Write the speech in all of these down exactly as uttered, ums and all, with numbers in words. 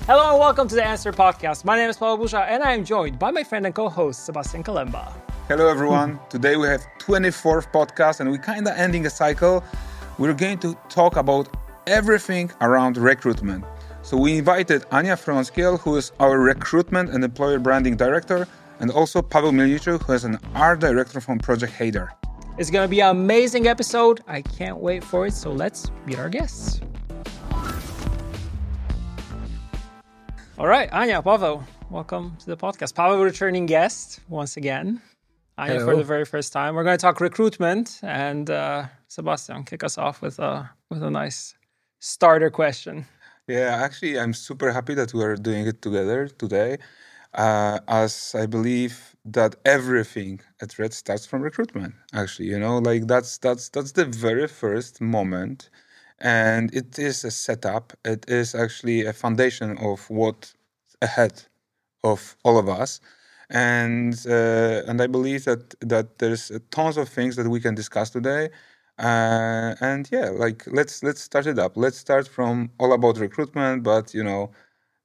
Hello and welcome to the Answer Podcast. My name is Paweł Burza and I am joined by my friend and co-host Sebastian Kalemba. Hello everyone. Today we have twenty-fourth podcast and we're kind of ending a cycle. We're going to talk about everything around recruitment. So we invited Ania Frąckiel, who is our recruitment and employer branding director, and also Paweł Miliciuk, who is an art director from Project Hader. It's going to be an amazing episode. I can't wait for it. So let's meet our guests. All right, Ania, Paweł, welcome to the podcast. Paweł, returning guest once again. Ania, Hello. for the very first time. We're going to talk recruitment, and uh, Sebastian, kick us off with a with a nice starter question. Yeah, actually, I'm super happy that we are doing it together today, uh, as I believe that everything at Red starts from recruitment. Actually, you know, like that's that's that's the very first moment. And it is a setup. It is actually a foundation of what's ahead of all of us. And uh, and I believe that that there's tons of things that we can discuss today. Uh, and yeah, like let's let's start it up. Let's start from all about recruitment. But you know,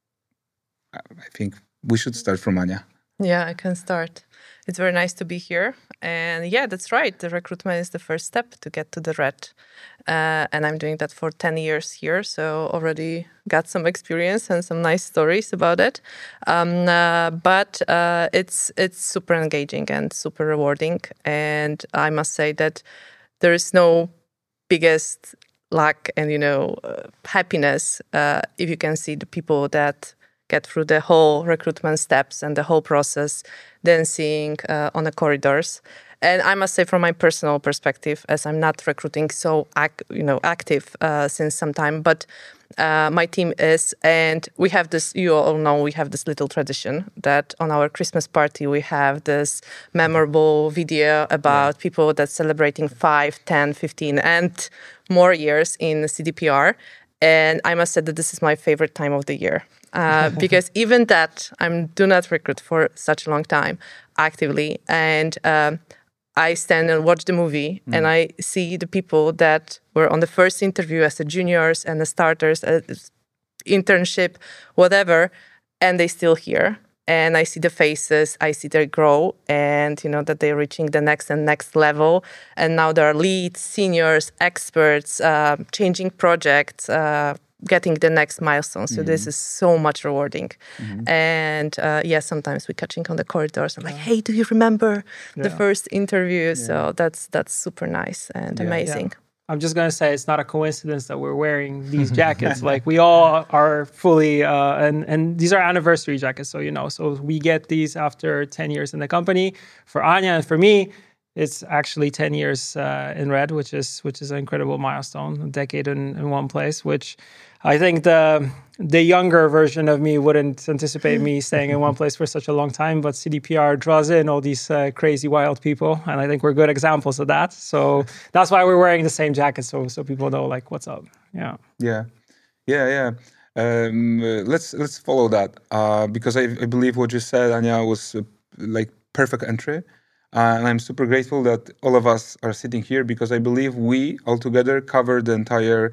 I think we should start from Ania. Yeah, I can start. It's very nice to be here. And yeah, that's right. The recruitment is the first step to get to the Red. Uh, and I'm doing that for ten years here. So already got some experience and some nice stories about it. Um, uh, but uh, it's it's super engaging and super rewarding. And I must say that there is no biggest luck and, you know, uh, happiness uh, if you can see the people that get through the whole recruitment steps and the whole process, then seeing uh, on the corridors. And I must say, from my personal perspective, as I'm not recruiting so ac- you know active uh, since some time, but uh, my team is, and we have this. You all know we have this little tradition that on our Christmas party we have this memorable video about yeah. people that's celebrating five, ten, fifteen, and more years in C D P R. And I must say that this is my favorite time of the year. Uh, because even that, I do not recruit for such a long time actively. And um, I stand and watch the movie mm. and I see the people that were on the first interview as the juniors and the starters, uh, internship, whatever, and they still here. And I see the faces, I see they grow and, you know, that they're reaching the next and next level. And now they're leads, seniors, experts, uh, changing projects, uh, getting the next milestone. So mm-hmm. this is so much rewarding. Mm-hmm. And uh, yeah, sometimes we're catching on the corridors. I'm like, hey, do you remember yeah. the first interview? Yeah. So that's that's super nice and yeah. amazing. Yeah. I'm just going to say it's not a coincidence that we're wearing these jackets. Like we all are fully, uh, and, and these are anniversary jackets. So, you know, so we get these after ten years in the company. For Ania and for me, it's actually ten years uh, in Red, which is which is an incredible milestone, a decade in, in one place, which I think the the younger version of me wouldn't anticipate me staying in one place for such a long time. But C D P R draws in all these uh, crazy, wild people. And I think we're good examples of that. So that's why we're wearing the same jacket. So so people know, like, what's up. Yeah. Yeah. Yeah, yeah. Um, uh, let's let's follow that. Uh, because I, I believe what you said, Ania, was uh, like perfect entry. Uh, and I'm super grateful that all of us are sitting here because I believe we all together cover the entire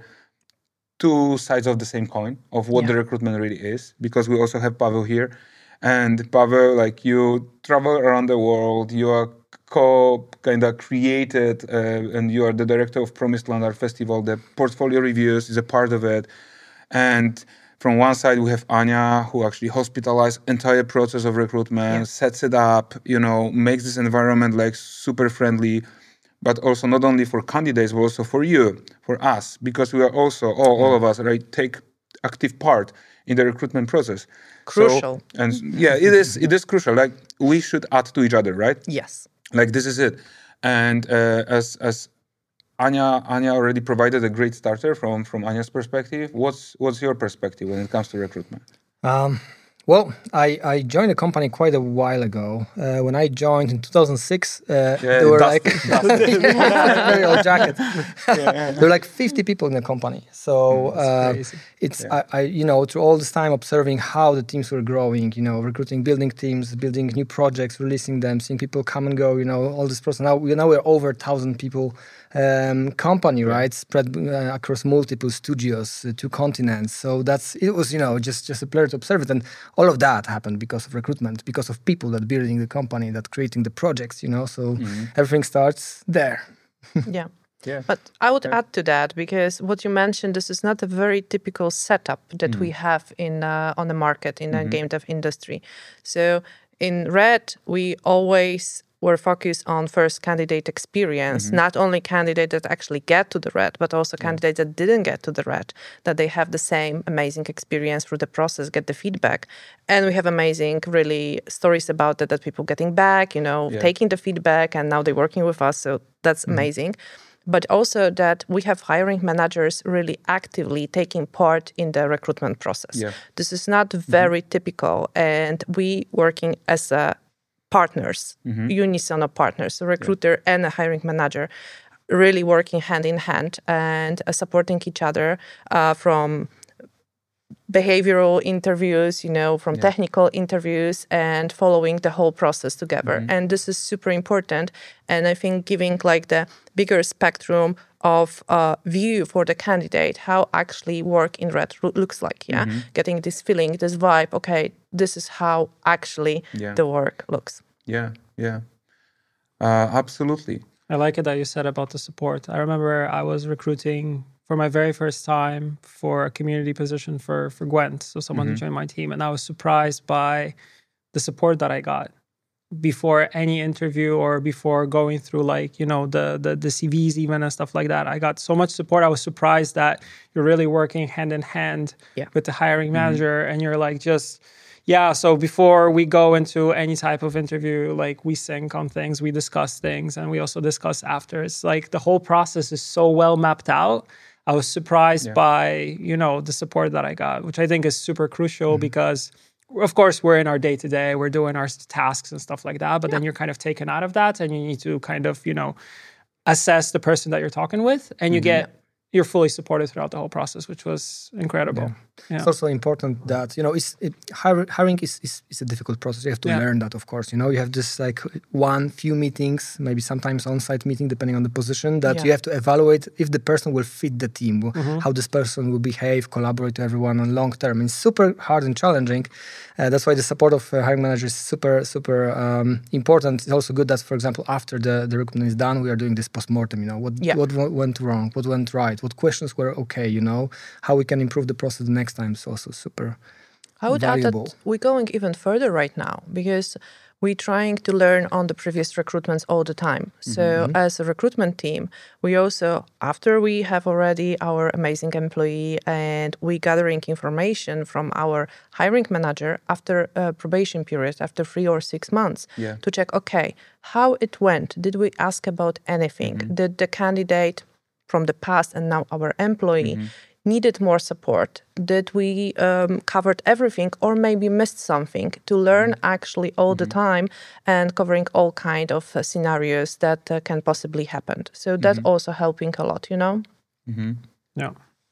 two sides of the same coin of what yeah. the recruitment really is, because we also have Paweł here. And Paweł, like you travel around the world, you are co kind of created uh, and you are the director of Promised Land Art Festival. The portfolio reviews is a part of it. And from one side, we have Ania, who actually hospitalized entire process of recruitment, yeah. sets it up, you know, makes this environment like super friendly, but also not only for candidates, but also for you, for us, because we are also, all, all of us, right, take active part in the recruitment process. Crucial. So, and yeah, it is, it is crucial. Like we should add to each other, right? Yes. Like this is it. And uh, as, as, Ania, Ania already provided a great starter from, from Ania's perspective. What's what's your perspective when it comes to recruitment? Um, Well, I, I joined the company quite a while ago. Uh, when I joined in two thousand six, uh, yeah, there were like very old jacket. Yeah. There were like fifty people in the company. So uh, it's yeah. I, I you know through all this time observing how the teams were growing. You know, recruiting, building teams, building new projects, releasing them, seeing people come and go. You know, all this process. Now we now we're over a thousand people. Um, company, yeah. right, spread uh, across multiple studios, uh, two continents. So that's it was, you know, just just a pleasure to observe it, and all of that happened because of recruitment, because of people that building the company, that creating the projects, you know. So mm-hmm. everything starts there. Yeah. Yeah. But I would yeah. add to that, because what you mentioned, this is not a very typical setup that mm-hmm. we have in uh, on the market in mm-hmm. the game dev industry. So in Red, we always were focused on first candidate experience, mm-hmm. not only candidates that actually get to the Red, but also yeah. candidates that didn't get to the Red, that they have the same amazing experience through the process, get the feedback. And we have amazing, really, stories about that, that people getting back, you know, yeah. taking the feedback, and now they're working with us. So that's mm-hmm. amazing. But also that we have hiring managers really actively taking part in the recruitment process. Yeah. This is not very mm-hmm. typical, and we working as a partners, mm-hmm. unisono partners, a recruiter yeah. and a hiring manager, really working hand in hand and uh, supporting each other uh, from behavioral interviews, you know, from yeah. technical interviews, and following the whole process together. Mm-hmm. And this is super important. And I think giving like the bigger spectrum of uh, view for the candidate, how actually work in Red lo- looks like, yeah? Mm-hmm. Getting this feeling, this vibe, okay, this is how actually yeah. the work looks. Yeah, yeah, uh, absolutely. I like it that you said about the support. I remember I was recruiting for my very first time for a community position for, for Gwent, so someone mm-hmm. to join my team, and I was surprised by the support that I got before any interview or before going through like, you know, the, the the C Vs even and stuff like that. I got so much support. I was surprised that you're really working hand in hand yeah. with the hiring manager, mm-hmm. and you're like just, yeah, so before we go into any type of interview, like we sync on things, we discuss things, and we also discuss after. It's like the whole process is so well mapped out. I was surprised yeah. by, you know, the support that I got, which I think is super crucial mm-hmm. because of course, we're in our day-to-day, we're doing our tasks and stuff like that, but yeah. then you're kind of taken out of that, and you need to kind of, you know, assess the person that you're talking with, and you mm-hmm. get, you're fully supported throughout the whole process, which was incredible. Yeah. Yeah. It's also important that, you know, it's, it, hiring is, is, is a difficult process. You have to yeah. learn that, of course. You know, you have just like one, few meetings, maybe sometimes on-site meeting, depending on the position, that yeah. you have to evaluate if the person will fit the team, mm-hmm. how this person will behave, collaborate with everyone on long term. It's super hard and challenging. Uh, that's why the support of uh, hiring managers is super, super um, important. It's also good that, for example, after the, the recruitment is done, we are doing this post-mortem, you know, what, yeah. what went wrong, what went right, what questions were okay, you know, how we can improve the process the next time. It's also super I would valuable. add that we're going even further right now, because we're trying to learn on the previous recruitments all the time. So mm-hmm. as a recruitment team, we also, after we have already our amazing employee and we gathering information from our hiring manager after a probation period, after three or six months, yeah. to check, okay, how it went. Did we ask about anything? Mm-hmm. Did the candidate from the past and now our employee mm-hmm. needed more support? Did we um, covered everything, or maybe missed something, to learn mm-hmm. actually all mm-hmm. the time and covering all kind of uh, scenarios that uh, can possibly happen. So that's mm-hmm. also helping a lot, you know? Mm-hmm. Yeah.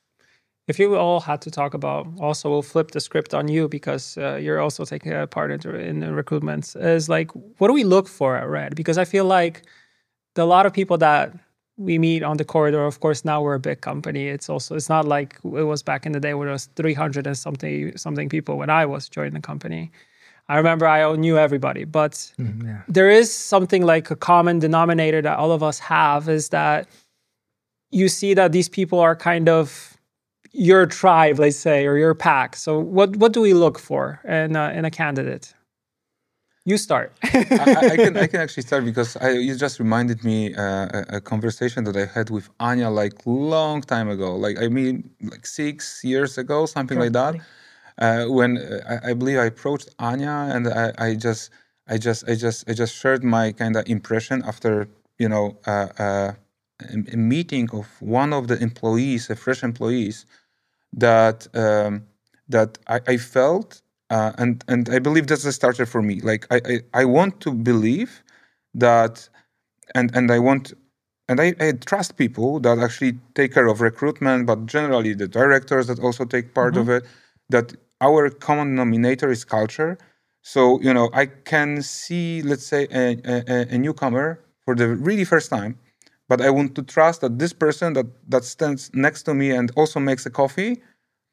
If you all had to talk about, also we'll flip the script on you because uh, you're also taking a part in, in the recruitments, is like, what do we look for at Red? Because I feel like the, a lot of people that we meet on the corridor, of course, now we're a big company. It's also, it's not like it was back in the day where there was three hundred and something something people when I was joining the company. I remember I knew everybody, but mm, yeah. there is something like a common denominator that all of us have, is that you see that these people are kind of your tribe, let's say, or your pack. So what what do we look for in a, in a candidate? You start. I, I can I can actually start because I, you just reminded me uh, a, a conversation that I had with Anya like long time ago. Like I mean, like six years ago, something Probably. like that. Uh, when uh, I, I believe I approached Anya, and I, I just I just I just I just shared my kind of impression after you know uh, uh, a, a meeting of one of the employees, a fresh employees, that um, that I, I felt uh, and and I believe that's a starter for me. Like I I, I want to believe that, and and I want. And I, I trust people that actually take care of recruitment, but generally the directors that also take part mm-hmm. of it, that our common denominator is culture. So, you know, I can see, let's say, a, a, a newcomer for the really first time, but I want to trust that this person that, that stands next to me and also makes a coffee,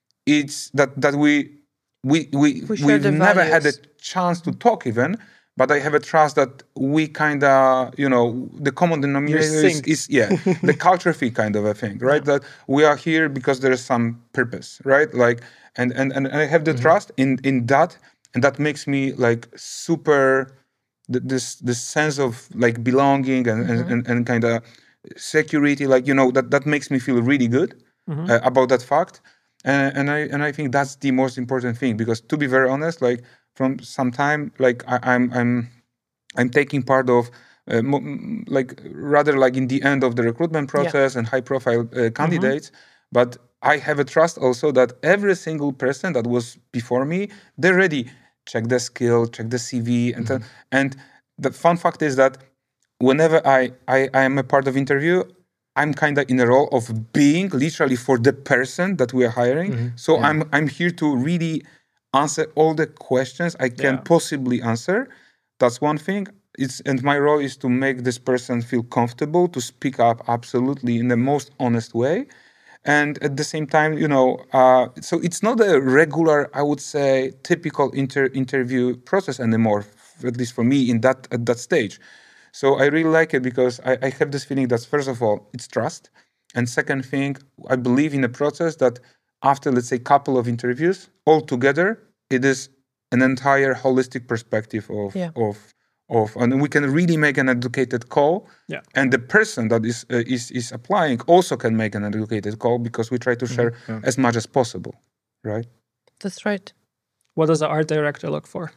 it's that, that we, we, we, we we've never had a chance to talk even, but I have a trust that we kind of, you know, the common denominator is, is, yeah, the culture fit kind of a thing, right? Yeah. That we are here because there is some purpose, right? Like, and and, and I have the mm-hmm. trust in, in that, and that makes me like super, this this sense of like belonging and, mm-hmm. and, and kind of security, like, you know, that, that makes me feel really good mm-hmm. uh, about that fact. And, and I and I think that's the most important thing, because to be very honest, like, from some time, like I, I'm, I'm, I'm taking part of, uh, mo- like rather like in the end of the recruitment process yeah. and high-profile uh, candidates. Mm-hmm. But I have a trust also that every single person that was before me, they already check the skill, check the C V, and mm-hmm. and the fun fact is that whenever I, I, I am a part of interview, I'm kind of in a role of being literally for the person that we are hiring. Mm-hmm. So yeah. I'm I'm here to really answer all the questions I can yeah. possibly answer. That's one thing. It's and my role is to make this person feel comfortable to speak up absolutely in the most honest way. And at the same time, you know, uh, so it's not a regular, I would say, typical inter- interview process anymore, at least for me in that at that stage. So I really like it because I, I have this feeling that, first of all, it's trust. And second thing, I believe in a process that after, let's say, a couple of interviews, altogether, it is an entire holistic perspective of, yeah. of, of, and we can really make an educated call. Yeah. And the person that is, uh, is, is applying also can make an educated call, because we try to share mm-hmm. yeah. as much as possible, right? That's right. What does the art director look for?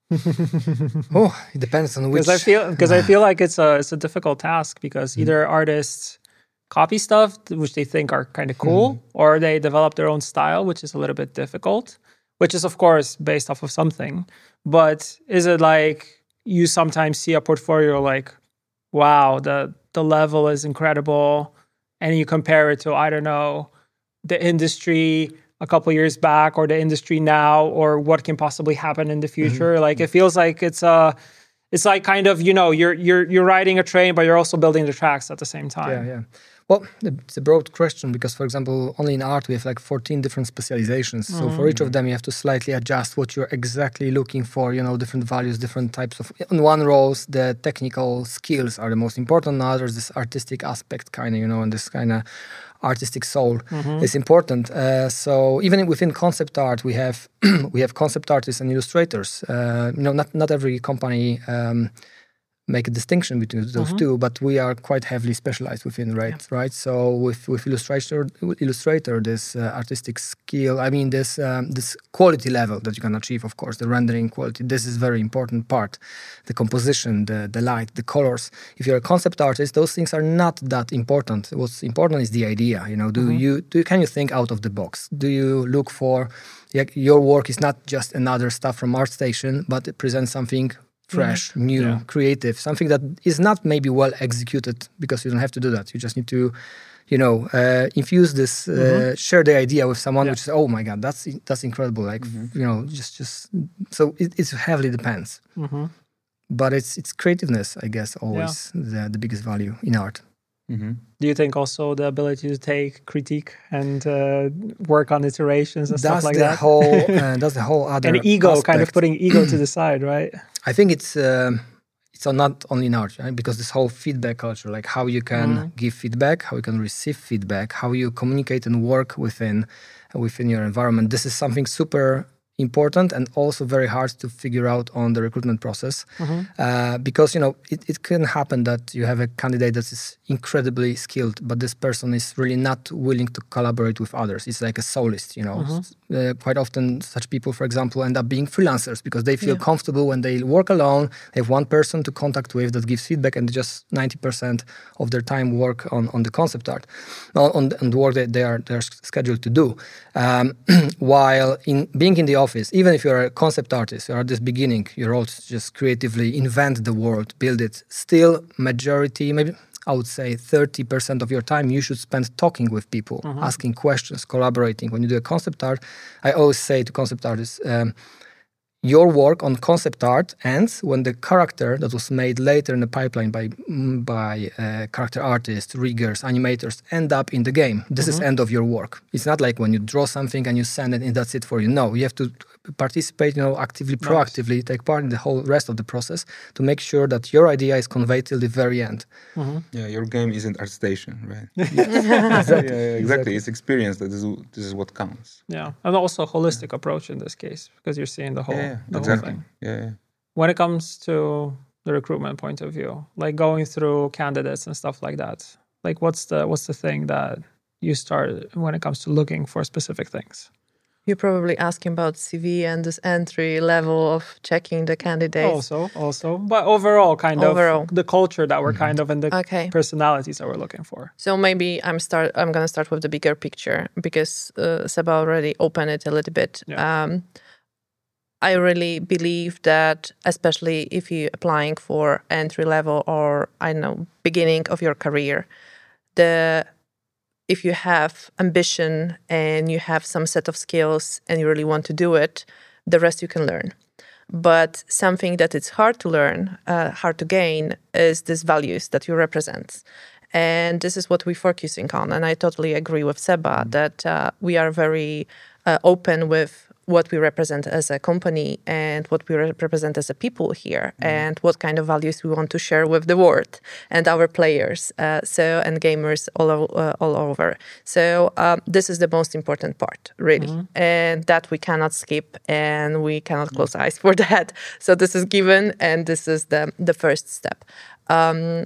Oh, it depends on which. Because I feel because I feel like it's a it's a difficult task, because mm-hmm. either artists copy stuff which they think are kind of cool, mm. or they develop their own style, which is a little bit difficult, which is of course based off of something. But is it like you sometimes see a portfolio like, wow, the the level is incredible, and you compare it to, I don't know, the industry a couple years back or the industry now, or what can possibly happen in the future? Mm-hmm. Like, it feels like it's a it's like kind of, you know, you're you're you're riding a train, but you're also building the tracks at the same time. Yeah, yeah. Well, it's a broad question, because, for example, only in art we have like fourteen different specializations. Mm-hmm. So for each of them, you have to slightly adjust what you're exactly looking for, you know, different values, different types of... In one roles, the technical skills are the most important. In others, this artistic aspect kind of, you know, and this kind of artistic soul mm-hmm. is important. Uh, so even within concept art, we have we have concept artists and illustrators. Uh, you know, not, not every company... Um, make a distinction between those mm-hmm. two, but we are quite heavily specialized within, right? Yeah. Right. So with with Illustrator, Illustrator, this uh, artistic skill, I mean, this um, this quality level that you can achieve, of course, the rendering quality. This is very important part. The composition, the the light, the colors. If you're a concept artist, those things are not that important. What's important is the idea. You know, do mm-hmm. you do can you think out of the box? Do you look for your work is not just another stuff from ArtStation, but it presents something fresh, mm-hmm. new, yeah. creative, something that is not maybe well executed, because you don't have to do that. You just need to, you know, uh, infuse this, uh, mm-hmm. share the idea with someone, yeah. which is, oh my God, that's that's incredible. Like, mm-hmm. you know, just, just, so it it's heavily depends. Mm-hmm. But it's it's creativeness, I guess, always yeah. the, the biggest value in art. Mm-hmm. Do you think also the ability to take critique and uh, work on iterations and that's stuff like the that? Whole, uh, that's the whole other and ego, aspect. kind of putting ego to the side, right? I think it's uh, it's not only in art, right? Because this whole feedback culture, like how you can mm-hmm. give feedback, how you can receive feedback, how you communicate and work within within your environment. This is something super important and also very hard to figure out on the recruitment process mm-hmm. uh, because, you know, it, it can happen that you have a candidate that is incredibly skilled, but this person is really not willing to collaborate with others. It's like a soloist, you know. Mm-hmm. Uh, quite often such people, for example, end up being freelancers because they feel yeah. comfortable when they work alone. They have one person to contact with that gives feedback, and just ninety percent of their time work on, on the concept art, on, on the work that they are they're scheduled to do. Um, while in being in the office, even if you're a concept artist, you're at this beginning, your role is just creatively invent the world, build it. Still, majority, maybe I would say thirty percent of your time you should spend talking with people, mm-hmm. asking questions, collaborating. When you do a concept art, I always say to concept artists, um, your work on concept art ends when the character that was made later in the pipeline by by uh, character artists, riggers, animators end up in the game. This mm-hmm. is end of your work. It's not like when you draw something and you send it and that's it for you. No, you have to participate, you know, actively, nice. proactively, take part in the whole rest of the process to make sure that your idea is conveyed till the very end. Mm-hmm. Yeah, your game isn't ArtStation, right? exactly. Yeah, exactly. exactly. It's experience that is this is what counts. Yeah, and also a holistic yeah. approach in this case because you're seeing the whole. Yeah. The exactly. whole thing. Yeah, yeah. When it comes to the recruitment point of view, like going through candidates and stuff like that, like what's the what's the thing that you start when it comes to looking for specific things? You're probably asking about C V and this entry level of checking the candidates. Also, also, but overall, kind overall. of the culture that we're mm-hmm. kind of and the okay. personalities that we're looking for. So maybe I'm start. I'm gonna start with the bigger picture because uh, Seba already opened it a little bit. Yeah. Um, I really believe that, especially if you're applying for entry level or I don't know beginning of your career, the if you have ambition and you have some set of skills and you really want to do it, the rest you can learn. But something that it's hard to learn, uh, hard to gain, is these values that you represent. And this is what we're focusing on. And I totally agree with Seba that uh, we are very uh, open with what we represent as a company and what we represent as a people here mm. and what kind of values we want to share with the world and our players uh, so and gamers all, uh, all over. So um, this is the most important part, really. Mm-hmm. And that we cannot skip and we cannot close mm. eyes for that. So this is given and this is the, the first step. Um,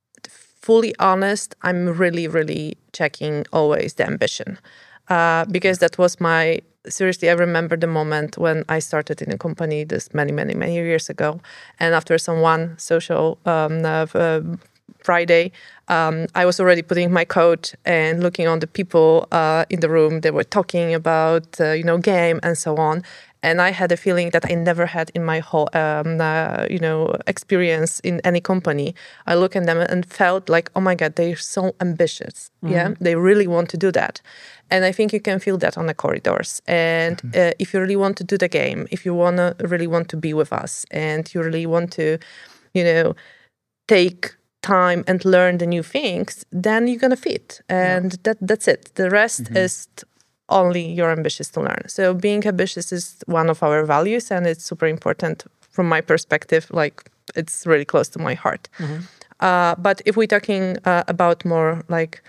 fully honest, I'm really, really checking always the ambition uh, because that was my seriously, I remember the moment when I started in a company this many, many, many years ago. And after some one social um, uh, uh, Friday, um, I was already putting my coat and looking on the people uh, in the room. They were talking about, uh, you know, game and so on. And I had a feeling that I never had in my whole, um, uh, you know, experience in any company. I look at them and felt like, oh my God, they're so ambitious. Mm-hmm. Yeah, they really want to do that. And I think you can feel that on the corridors. And mm-hmm. uh, if you really want to do the game, if you wanna really want to be with us, and you really want to, you know, take time and learn the new things, then you're gonna fit. And yeah. that that's it. The rest mm-hmm. is only you're ambitious to learn. So being ambitious is one of our values, and it's super important from my perspective. Like it's really close to my heart. Mm-hmm. Uh, but if we're talking uh, about more like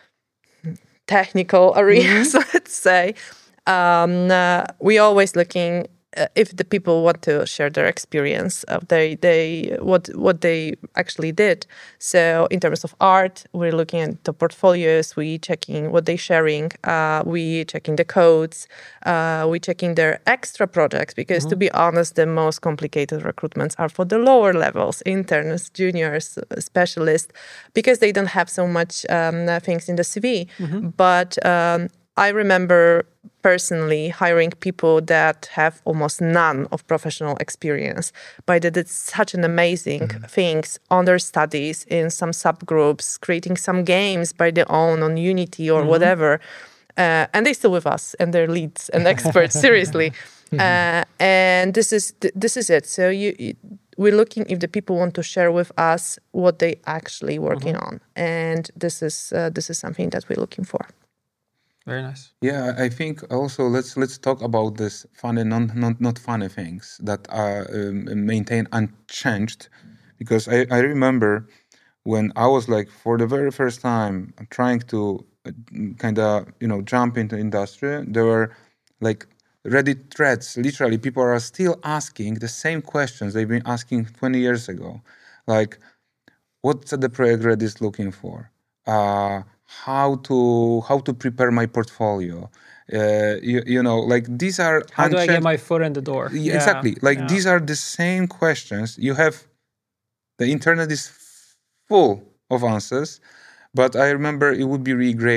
technical areas, mm-hmm. let's say, um, uh, we always looking uh, if the people want to share their experience of they they what what they actually did. So in terms of art, we're looking at the portfolios, we checking what they're sharing, uh, we checking the codes, uh, we checking their extra projects, because mm-hmm. to be honest, the most complicated recruitments are for the lower levels, interns, juniors, specialists, because they don't have so much um, things in the C V. Mm-hmm. But um, I remember personally hiring people that have almost none of professional experience, but they did such an amazing mm-hmm. things on their studies in some subgroups, creating some games by their own on Unity or mm-hmm. whatever. Uh, and they're still with us and they're leads and experts, seriously. Mm-hmm. Uh, and this is th- this is it. So you, you, we're looking if the people want to share with us what they actually working mm-hmm. on. And this is uh, this is something that we're looking for. Very nice. Yeah, I think also let's let's talk about this funny, non, non not funny things that are um, maintained unchanged, because I, I remember when I was like for the very first time trying to uh, kind of you know jump into industry, there were like Reddit threads. Literally, people are still asking the same questions they've been asking twenty years ago, like what's the project Reddit looking for? Uh, how to how to prepare my portfolio, uh, you, you know, like these are how unchanged... do I get my foot in the door? Yeah, exactly, like yeah. these are the same questions. You have the internet is full of answers, but I remember it would be really great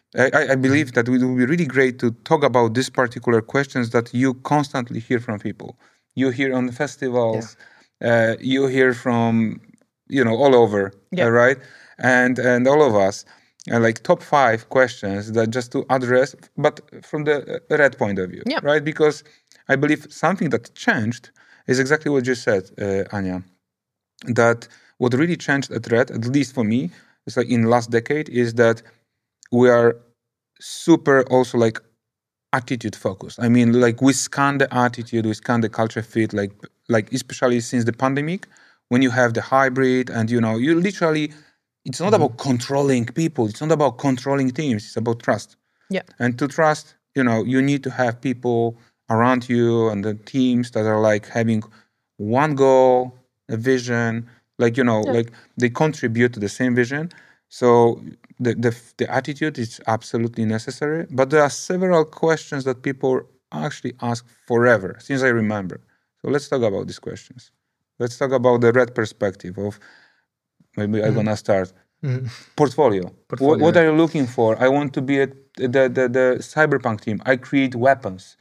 I, I believe that it would be really great to talk about these particular questions that you constantly hear from people. You hear on the festivals, yeah. uh, you hear from, you know, all over, yeah. uh, right? And and all of us, uh, like top five questions that just to address, but from the Red point of view, yeah. right? Because I believe something that changed is exactly what you said, uh, Anya, that what really changed at Red, at least for me, is like in last decade, is that we are super also like attitude focused. I mean, like we scan the attitude, we scan the culture fit, like like especially since the pandemic, when you have the hybrid and you know, you literally, it's not mm-hmm. about controlling people, it's not about controlling teams, it's about trust. Yeah. And to trust, you know, you need to have people around you and the teams that are like having one goal, a vision, like, you know, yeah. like they contribute to the same vision. So the, the the attitude is absolutely necessary, but there are several questions that people actually ask forever, since I remember. So let's talk about these questions. Let's talk about the Red perspective of, maybe mm-hmm. I'm gonna start, mm-hmm. portfolio. portfolio. What, what are you looking for? I want to be at the, the, the Cyberpunk team. I create weapons.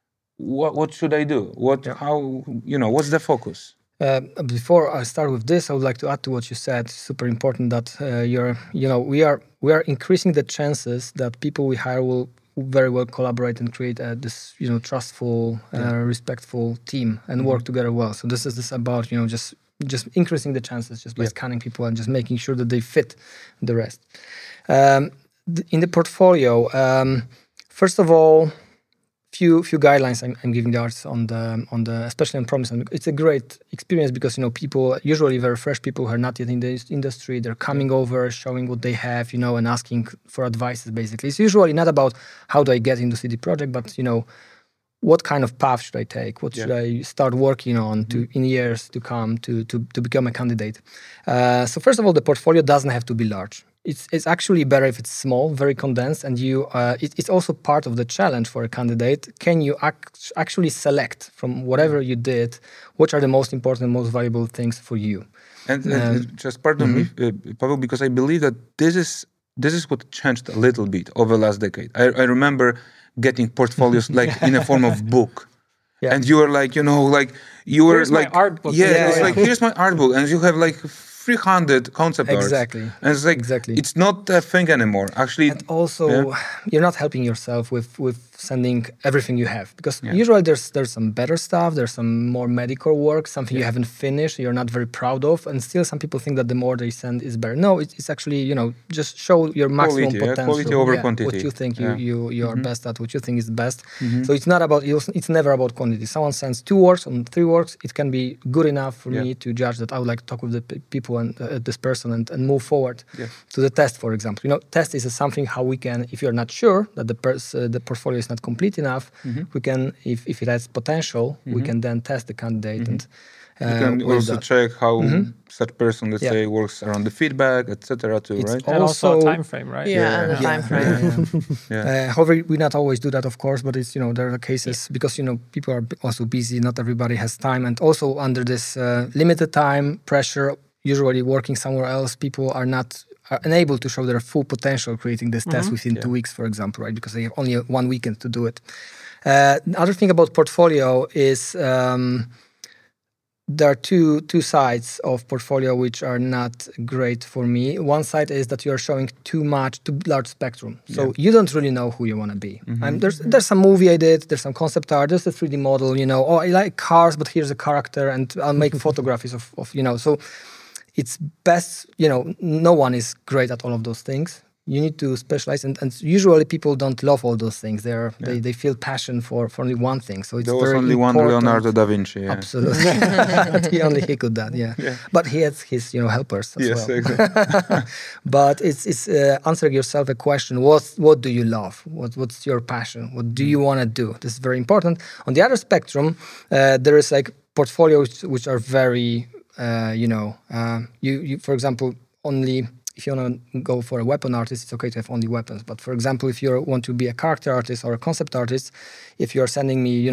What what should I do? What, yeah. how, you know, what's the focus? Uh, before I start with this, I would like to add to what you said. It's super important that uh, you're, you know, we are we are increasing the chances that people we hire will very well collaborate and create uh, this, you know, trustful, uh, yeah. respectful team and mm-hmm. work together well. So this is this about, you know, just just increasing the chances just by yeah. scanning people and just making sure that they fit the rest. Um, th- in the portfolio, um, first of all. Few few guidelines I'm, I'm giving the artists on the on the especially on Promise. It's a great experience because you know people usually very fresh people who are not yet in the industry. They're coming over, showing what they have, you know, and asking for advice. Basically, it's usually not about how do I get into C D Projekt, but you know, what kind of path should I take? What yeah. should I start working on to mm-hmm. in years to come to to to become a candidate? Uh, so first of all, the portfolio doesn't have to be large. It's it's actually better if it's small, very condensed, and you. Uh, it, it's also part of the challenge for a candidate. Can you ac- actually select from whatever you did, which are the most important, most valuable things for you? And, and um, just pardon mm-hmm. me, uh, Pavel, because I believe that this is this is what changed a little bit over the last decade. I, I remember getting portfolios like in a form of book, yeah. and you were like, you know, like you were here's like my art book. Yeah, yeah it's yeah. like here's my art book, and you have like three hundred concept exactly. arts. And it's like, exactly. it's not a thing anymore. Actually, and also yeah. you're not helping yourself with, with sending everything you have because yeah. usually there's there's some better stuff, there's some more medical work, something yeah. you haven't finished, you're not very proud of, and still some people think that the more they send is better. No, it's, it's actually, you know, just show your maximum quality, potential. Yeah, quality over yeah, quantity. What you think you, yeah. you, you are mm-hmm. best at, what you think is the best. Mm-hmm. So it's not about, it's never about quantity. Someone sends two works and three works, it can be good enough for yeah. me to judge that I would like to talk with the p- people and uh, this person and, and move forward yeah. to the test, for example. You know, test is something how we can, if you're not sure that the pers- uh, the portfolio is not complete enough, mm-hmm. we can, if, if it has potential, mm-hmm. we can then test the candidate. Mm-hmm. and uh, You can also that. check how mm-hmm. such person, let's yeah. say, works around the feedback, et cetera. Too, it's right? And also, also a time frame, right? Yeah, yeah. and a yeah. time frame. Yeah, yeah. yeah. Uh, however, we not always do that, of course, but it's, you know, there are cases yeah. because, you know, people are also busy, not everybody has time. And also under this uh, limited time pressure, usually working somewhere else, people are not are unable to show their full potential creating this mm-hmm. test within yeah. two weeks, for example, right? Because they have only one weekend to do it. Uh, the other thing about portfolio is um, there are two two sides of portfolio which are not great for me. One side is that you are showing too much, too large spectrum. So yeah. you don't really know who you want to be. Mm-hmm. Um, there's there's some movie I did, there's some concept art, there's a three D model, you know, oh, I like cars, but here's a character, and I'll make photographies of, of, you know, so it's best, you know, no one is great at all of those things. You need to specialize, and, and usually people don't love all those things. They're yeah. they they feel passion for, for only one thing. So it's there was very only important. one Leonardo da Vinci. Yeah. Absolutely, he only he could that. Yeah. yeah, but he has his, you know, helpers as yes, well. Exactly. But it's it's uh, answering yourself a question: what what do you love? What what's your passion? What do you want to do? This is very important. On the other spectrum, uh, there is like portfolios which are very uh, you know uh, you you for example only. If you want to go for a weapon artist, it's okay to have only weapons. But for example, if you want to be a character artist or a concept artist, if you're sending me, you know,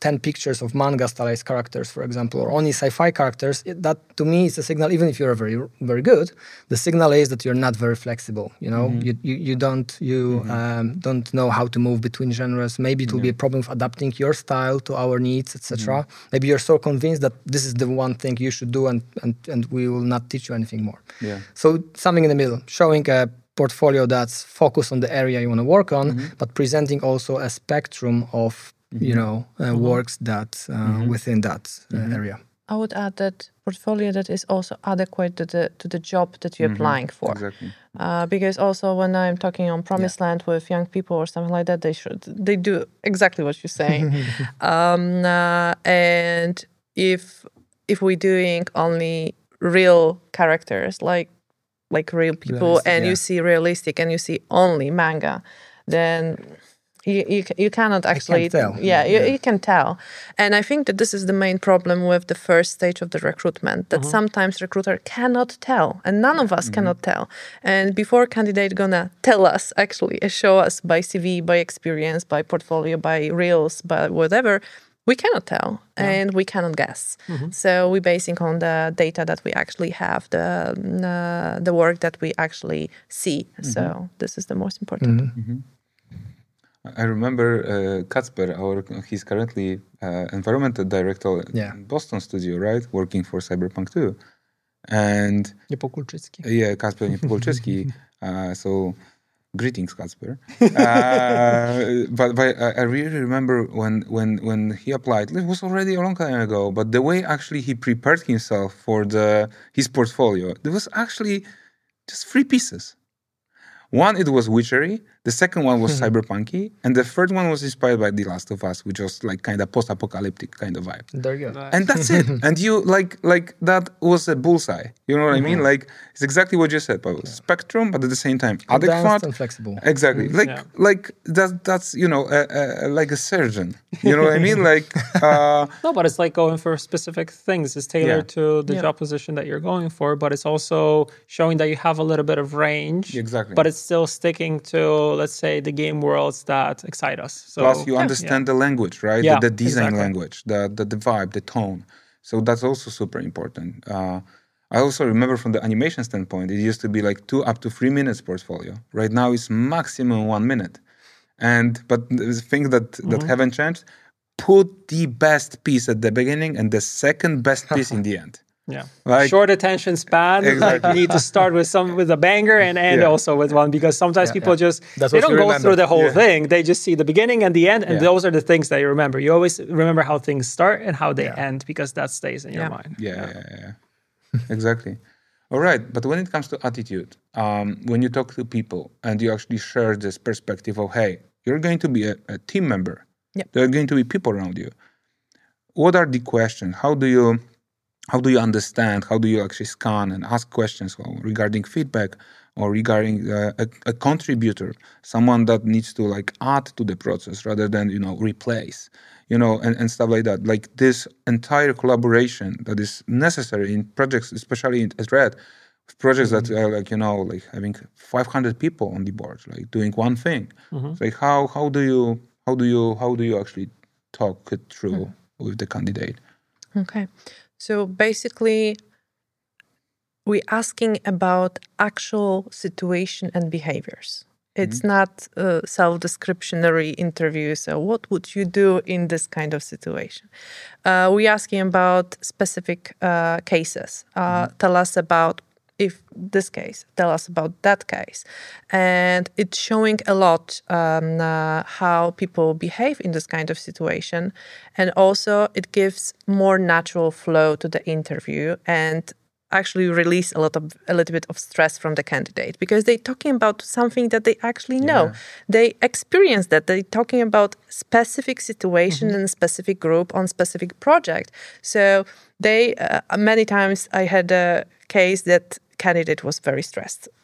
ten pictures of manga stylized characters, for example, or only sci-fi characters, it, that to me is a signal. Even if you're very very good, the signal is that you're not very flexible. You know, mm-hmm. you, you you don't you mm-hmm. um, don't know how to move between genres. Maybe it will yeah. be a problem of adapting your style to our needs, et cetera. Mm-hmm. Maybe you're so convinced that this is the one thing you should do, and and and we will not teach you anything more. Yeah. So something in the middle, showing a portfolio that's focused on the area you want to work on, mm-hmm. but presenting also a spectrum of mm-hmm. you know uh, mm-hmm. works that uh, mm-hmm. within that uh, mm-hmm. area. I would add that portfolio that is also adequate to the to the job that you're mm-hmm. applying for. Exactly. Uh, because also when I'm talking on Promised yeah. Land with young people or something like that, they should they do exactly what you're saying. um, uh, and if if we're doing only real characters, like like real people, realistic, and yeah. you see realistic, and you see only manga, then you you, you cannot actually tell. Yeah, yeah. You, you can tell. And I think that this is the main problem with the first stage of the recruitment, that mm-hmm. sometimes recruiter cannot tell, and none of us mm-hmm. cannot tell. And before candidate gonna tell us, actually show us by C V, by experience, by portfolio, by reels, by whatever, we cannot tell, yeah. and we cannot guess. Mm-hmm. So we're basing on the data that we actually have, the uh, the work that we actually see. Mm-hmm. So this is the most important. Mm-hmm. Mm-hmm. I remember uh, Kacper, our he's currently uh, environmental director yeah. in Boston studio, right, working for Cyberpunk two, and Niepokulczycki. Yeah, Kacper Niepokulczycki. uh, so. Greetings, Kacper. Uh, but but I really remember when when when he applied. It was already a long time ago. But the way actually he prepared himself for the his portfolio, there was actually just three pieces. One, it was witchery. The second one was cyberpunky, and the third one was inspired by The Last of Us, which was like kind of post-apocalyptic kind of vibe. There you go. Nice. And that's it. And you like like that was a bullseye. You know what mm-hmm. I mean? Like it's exactly what you said, Pavel. Yeah. Spectrum, but at the same time adequate and flexible. Exactly. Mm-hmm. Like yeah. like that. That's you know uh, uh, like a surgeon. You know what I mean? Like uh, no, but it's like going for specific things. It's tailored yeah. to the yeah. job position that you're going for, but it's also showing that you have a little bit of range. Exactly. But it's still sticking to, let's say, the game worlds that excite us. So, plus, you yeah, understand yeah. the language, right? Yeah, the, the design exactly. language, the, the the vibe, the tone. So that's also super important. Uh, I also remember from the animation standpoint, it used to be like two up to three minutes portfolio. Right now, it's maximum one minute. And but the things that that mm-hmm. haven't changed. Put the best piece at the beginning and the second best piece in the end. Yeah, like, short attention span. Exactly. Like you need to start with some with a banger and end yeah. also with one, because sometimes yeah, people yeah. just That's they don't go remember. through the whole yeah. thing. They just see the beginning and the end, and yeah. those are the things that you remember. You always remember how things start and how they yeah. end, because that stays in yeah. your mind. Yeah, yeah, yeah. yeah. Exactly. All right, but when it comes to attitude, um, when you talk to people and you actually share this perspective of, hey, you're going to be a, a team member. Yep. There are going to be people around you. What are the questions? How do you how do you understand? How do you actually scan and ask questions regarding feedback or regarding uh, a, a contributor, someone that needs to like add to the process rather than, you know, replace, you know, and, and stuff like that. Like this entire collaboration that is necessary in projects, especially in, at Red, projects mm-hmm. that are like, you know, like having five hundred people on the board, like doing one thing. Mm-hmm. It's like how how do you how do you how do you actually talk it through mm-hmm. with the candidate? Okay, so basically, we're asking about actual situation and behaviors. It's mm-hmm. not a self-descriptionary interview. So what would you do in this kind of situation? Uh, we're asking about specific uh, cases. Uh, mm-hmm. Tell us about if this case, tell us about that case. And it's showing a lot um, uh, how people behave in this kind of situation. And also it gives more natural flow to the interview and actually release a lot of a little bit of stress from the candidate, because they're talking about something that they actually know. Yeah. They experience that. They're talking about specific situation mm-hmm. and specific group on specific project. So they uh, many times I had a case that candidate was very stressed.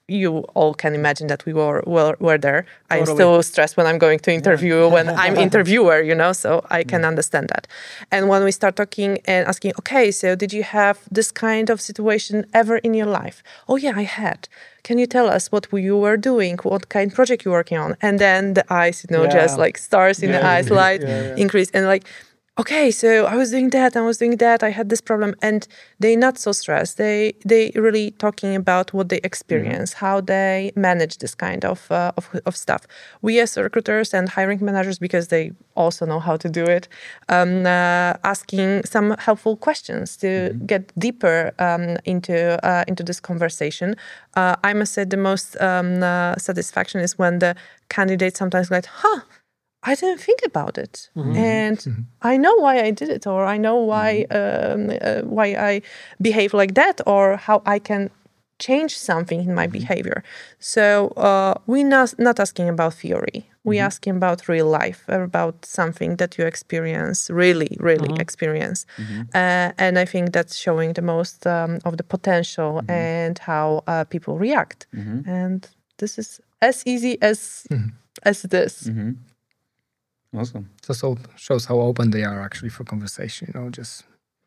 you all can imagine that we were were, were there. Totally. I'm still stressed when I'm going to interview, yeah. when I'm interviewer, you know, so I can yeah. understand that. And when we start talking and asking, okay, so did you have this kind of situation ever in your life? Oh yeah, I had. Can you tell us what you were doing? What kind of project you were working on? And then the eyes, you know, yeah. just like stars in yeah. the eyes, light yeah, yeah. increase. And like, okay, so I was doing that, I was doing that, I had this problem. And they're not so stressed. They they really talking about what they experience, mm-hmm. how they manage this kind of, uh, of of stuff. We as recruiters and hiring managers, because they also know how to do it, um, uh, asking some helpful questions to mm-hmm. get deeper um, into uh, into this conversation. Uh, I must say the most um, uh, satisfaction is when the candidate sometimes like, huh, I didn't think about it, mm-hmm. and mm-hmm. I know why I did it, or I know why mm-hmm. um, uh, why I behave like that, or how I can change something in my mm-hmm. behavior. So uh, we're not, not asking about theory. We're mm-hmm. asking about real life, about something that you experience, really, really mm-hmm. experience. Mm-hmm. Uh, and I think that's showing the most um, of the potential mm-hmm. and how uh, people react. Mm-hmm. And this is as easy as mm-hmm. as this. Mm-hmm. Awesome. It also shows how open they are actually for conversation, you know, just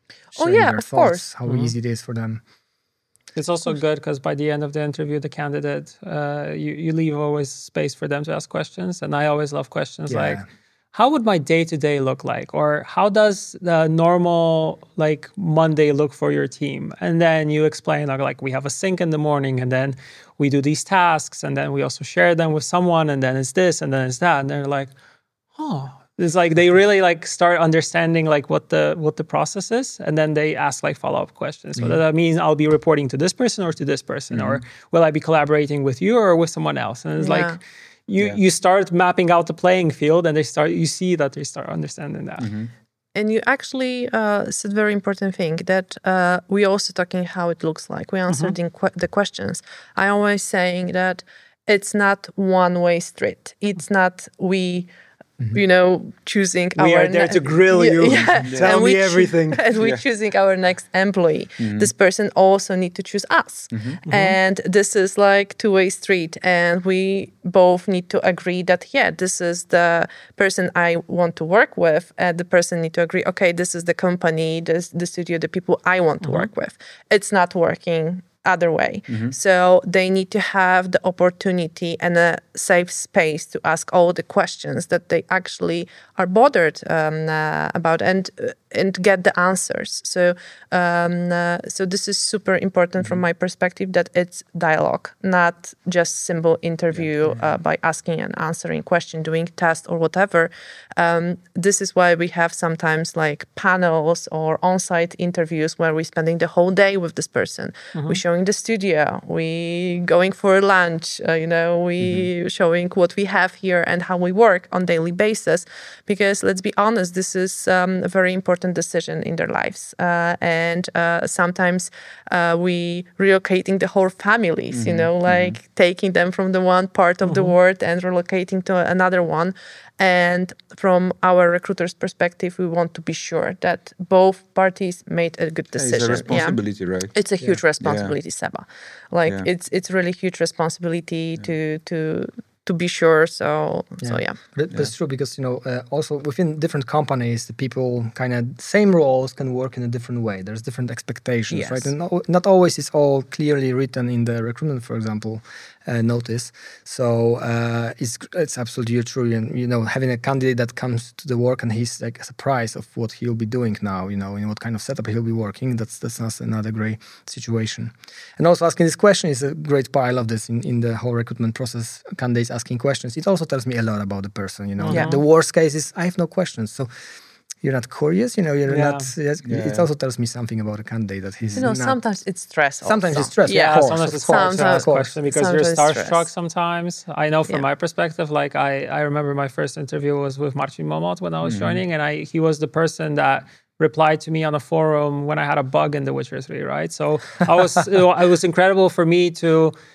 oh yeah, their of thoughts, course. how mm-hmm. easy it is for them. It's also good because by the end of the interview, the candidate, uh, you, you leave always space for them to ask questions. And I always love questions yeah. like, how would my day-to-day look like? Or how does the normal like Monday look for your team? And then you explain like, we have a sync in the morning and then we do these tasks and then we also share them with someone and then it's this and then it's that. And they're like, oh, it's like they really like start understanding like what the what the process is, and then they ask like follow-up questions. So mm-hmm. that means I'll be reporting to this person or to this person, mm-hmm. or will I be collaborating with you or with someone else? And it's yeah. like you yeah. you start mapping out the playing field, and they start you see that they start understanding that. Mm-hmm. And you actually uh, said very important thing that uh, we also talking how it looks like. We answered mm-hmm. que- the questions. I always saying that it's not one way street. It's not we. Mm-hmm. You know, choosing we our... We are there ne- to grill yeah, you. Yeah. Yeah. Tell me everything. Cho- and we're yeah. choosing our next employee. Mm-hmm. This person also need to choose us. Mm-hmm. Mm-hmm. And this is like two-way street. And we both need to agree that, yeah, this is the person I want to work with. And the person need to agree, okay, this is the company, this, the studio, the people I want to mm-hmm. work with. It's not working other way. Mm-hmm. So they need to have the opportunity and a safe space to ask all the questions that they actually are bothered um, uh, about and uh, and get the answers. So um, uh, so this is super important mm-hmm. from my perspective that it's dialogue, not just simple interview yeah. uh, by asking and answering question, doing test or whatever. Um, this is why we have sometimes like panels or on-site interviews where we're spending the whole day with this person. Mm-hmm. We're showing the studio, we going for lunch, uh, you know, we mm-hmm. showing what we have here and how we work on daily basis. Because let's be honest, this is um, a very important decision in their lives. Uh, and uh, sometimes uh, we relocating the whole families, mm-hmm. you know, like mm-hmm. taking them from the one part of mm-hmm. the world and relocating to another one. And from our recruiter's perspective, we want to be sure that both parties made a good decision. It's a responsibility, yeah. right? It's a huge yeah. responsibility, yeah. Seba. Like yeah. it's it's really huge responsibility yeah. to to to be sure. So yeah. so yeah, but yeah. it's true because you know uh, also within different companies, the people kind of same roles can work in a different way. There's different expectations, yes. right? And not, not always it's all clearly written in the recruitment, for example. Uh, notice. So uh, it's it's absolutely true. And you know, having a candidate that comes to the work and he's like surprised of what he'll be doing now, you know, in what kind of setup he'll be working. That's that's another great situation. And also asking this question is a great part of this in, in the whole recruitment process. Candidates asking questions. It also tells me a lot about the person. You know, yeah. the worst case is I have no questions. So. You're not curious, you know, you're yeah. not, yes, yeah. it also tells me something about a candidate that he's You know, not, sometimes it's stress also. Sometimes it's stress, yeah. of course. Sometimes of it's course, hard to ask of question because sometimes you're starstruck stress. sometimes. I know from yeah. my perspective, like I, I remember my first interview was with Marcin Momot when I was mm. joining, and I he was the person that replied to me on a forum when I had a bug in The Witcher three, right? So I was, it was incredible for me to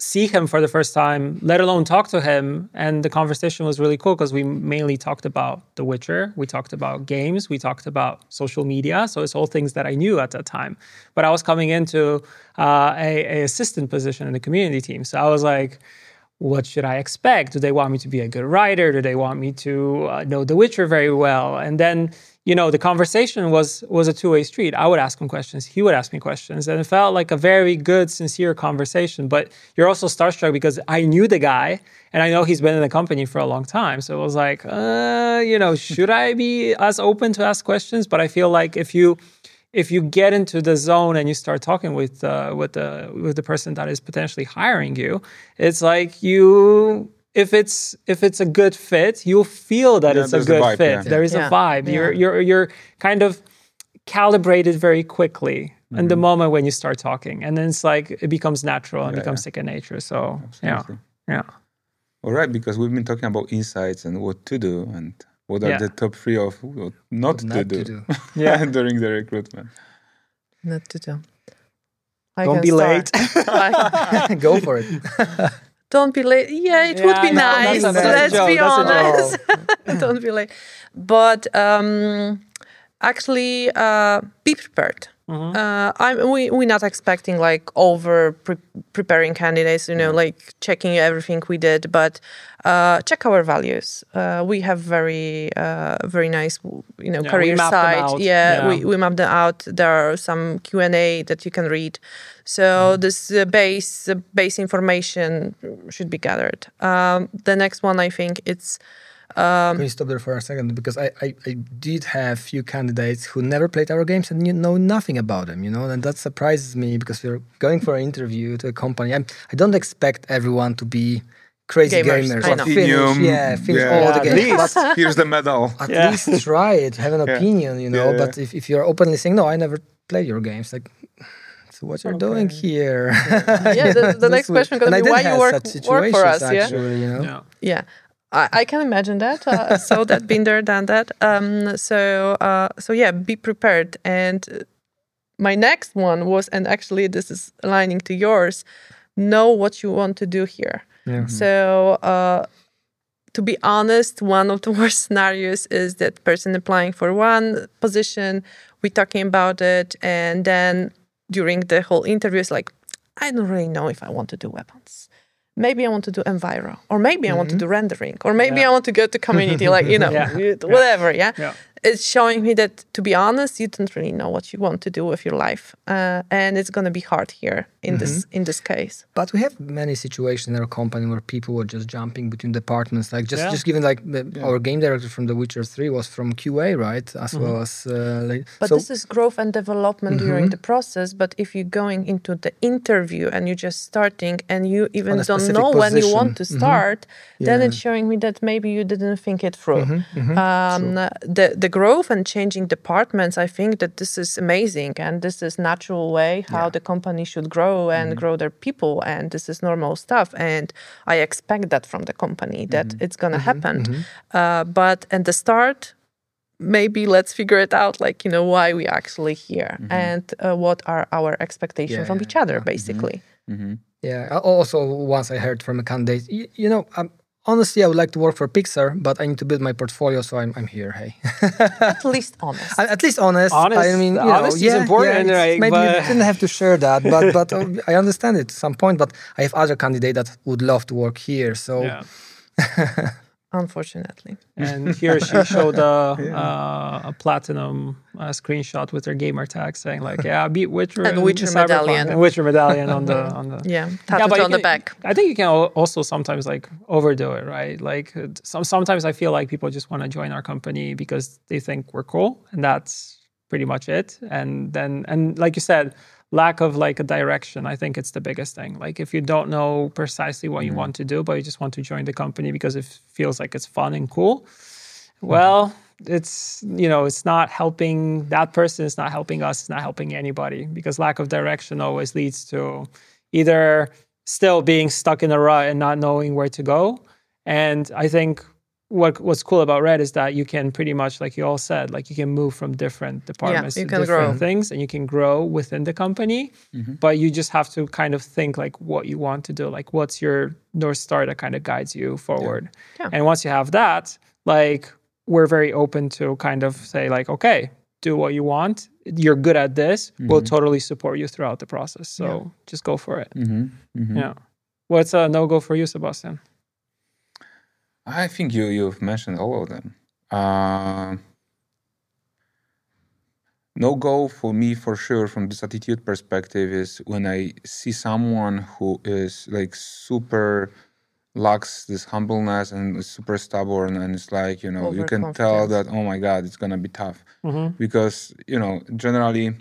see him for the first time, let alone talk to him. And the conversation was really cool because we mainly talked about The Witcher. We talked about games. We talked about social media. So it's all things that I knew at that time. But I was coming into uh, a, a assistant position in the community team. So I was like, what should I expect? Do they want me to be a good writer? Do they want me to uh, know The Witcher very well? And then, you know, the conversation was was a two-way street. I would ask him questions. He would ask me questions. And it felt like a very good, sincere conversation. But you're also starstruck because I knew the guy and I know he's been in the company for a long time. So it was like, uh, you know, should I be as open to ask questions? But I feel like if you if you get into the zone and you start talking with uh, with the with the person that is potentially hiring you, it's like you if it's if it's a good fit, you'll feel that yeah, it's a good a vibe, fit. Yeah. There is yeah. a vibe. Yeah. You're you're you're kind of calibrated very quickly mm-hmm. in the moment when you start talking, and then it's like it becomes natural and yeah, becomes yeah. second nature. So Absolutely. yeah, yeah. All right, because we've been talking about insights and what to do and. What are yeah. the top three of what not, not to do, to do. yeah. during the recruitment? Not to do. I Don't be start. late. Go for it. Don't be late. Yeah, it yeah, would be no, nice. That's a, that's Let's be honest. Don't be late. But um, actually, uh, be prepared. Mm-hmm. Uh, I'm, we, we're not expecting like over pre- preparing candidates, you know, yeah. like checking everything we did, but uh, check our values. Uh, we have very, uh, very nice, you know, yeah, career site. Yeah, yeah, we we map them out. There are some Q and A that you can read. So mm-hmm. this uh, base uh, base information should be gathered. Um, the next one, I think, it's. Um, Can you stop there for a second? Because I, I, I did have few candidates who never played our games and you know nothing about them, you know, and that surprises me because we're going for an interview to a company. I'm, I don't expect everyone to be crazy gamers, gamers or finish, yeah, finish yeah. all yeah, the games. But here's the medal. At yeah. least try it, have an yeah. opinion, you know. Yeah, yeah. But if, if you're openly saying, no, I never played your games, like, so what you're okay. doing here? Yeah, yeah the, the next question is going to be why you work, work for us, actually, yeah? You know? Yeah. yeah. I, I can imagine that. Uh, so that been there, done that. Um, so uh, so yeah, be prepared. And my next one was, and actually this is aligning to yours, know what you want to do here. Yeah. Mm-hmm. So uh, to be honest, one of the worst scenarios is that person applying for one position, we're talking about it, and then during the whole interview, it's like, I don't really know if I want to do weapons. Maybe I want to do Enviro, or maybe mm-hmm. I want to do rendering, or maybe yeah. I want to go to community, like, you know, yeah. whatever, yeah? yeah? It's showing me that, to be honest, you don't really know what you want to do with your life. Uh, and it's going to be hard here in mm-hmm. this in this case. But we have many situations in our company where people were just jumping between departments. Like just, yeah. just given like the, yeah. our game director from The Witcher three was from Q A, right? As mm-hmm. well as... Uh, like, but so, this is growth and development mm-hmm. during the process. But if you're going into the interview and you're just starting and you even don't know position. when you want to start, mm-hmm. then yeah. it's showing me that maybe you didn't think it through. Mm-hmm. Mm-hmm. Um, the, the growth and changing departments, I think that this is amazing and this is natural way how yeah. the company should grow and mm-hmm. grow their people, and this is normal stuff, and I expect that from the company that mm-hmm. it's gonna mm-hmm. happen. Mm-hmm. Uh, but at the start, maybe let's figure it out, like, you know, why we actually here mm-hmm. and uh, what are our expectations yeah, from each other, yeah. basically. Mm-hmm. Mm-hmm. Yeah. Also, once I heard from a candidate, you, you know, um, honestly, I would like to work for Pixar, but I need to build my portfolio, so I'm I'm here. Hey, at least honest. At least honest. Honest. I mean, you honest know, is yeah, important, yeah, right? Maybe but... you didn't have to share that, but but uh, I understand it at some point. But I have other candidates that would love to work here. So, yeah. unfortunately, and he or she showed a yeah. uh, a platinum uh, screenshot with their gamer tag saying like, "Yeah, I beat Witcher and Witcher medallion, and Witcher medallion on the on the yeah, tattooed yeah, on can, the back." I think you can also sometimes like overdo it, right? Like some sometimes I feel like people just want to join our company because they think we're cool, and that's pretty much it. And then and like you said, lack of like a direction, I think it's the biggest thing. Like if you don't know precisely what mm-hmm. you want to do, but you just want to join the company because it feels like it's fun and cool, well, mm-hmm. it's, you know, it's not helping that person, it's not helping us, it's not helping anybody, because lack of direction always leads to either still being stuck in a rut and not knowing where to go. And I think what what's cool about Red is that you can pretty much, like you all said, like you can move from different departments yeah, you to can different grow. things, and you can grow within the company. Mm-hmm. But you just have to kind of think like what you want to do, like what's your North Star that kind of guides you forward. Yeah. Yeah. And once you have that, like we're very open to kind of say like, okay, do what you want. You're good at this. Mm-hmm. We'll totally support you throughout the process. So yeah. just go for it. Mm-hmm. Mm-hmm. Yeah. What's a no-go for you, Sebastian? I think you, you've mentioned all of them. Uh, no-go for me, for sure, from this attitude perspective is when I see someone who is like super lacks this humbleness and is super stubborn, and it's like, you know, you can tell that, oh my God, it's going to be tough. Mm-hmm. Because, you know, generally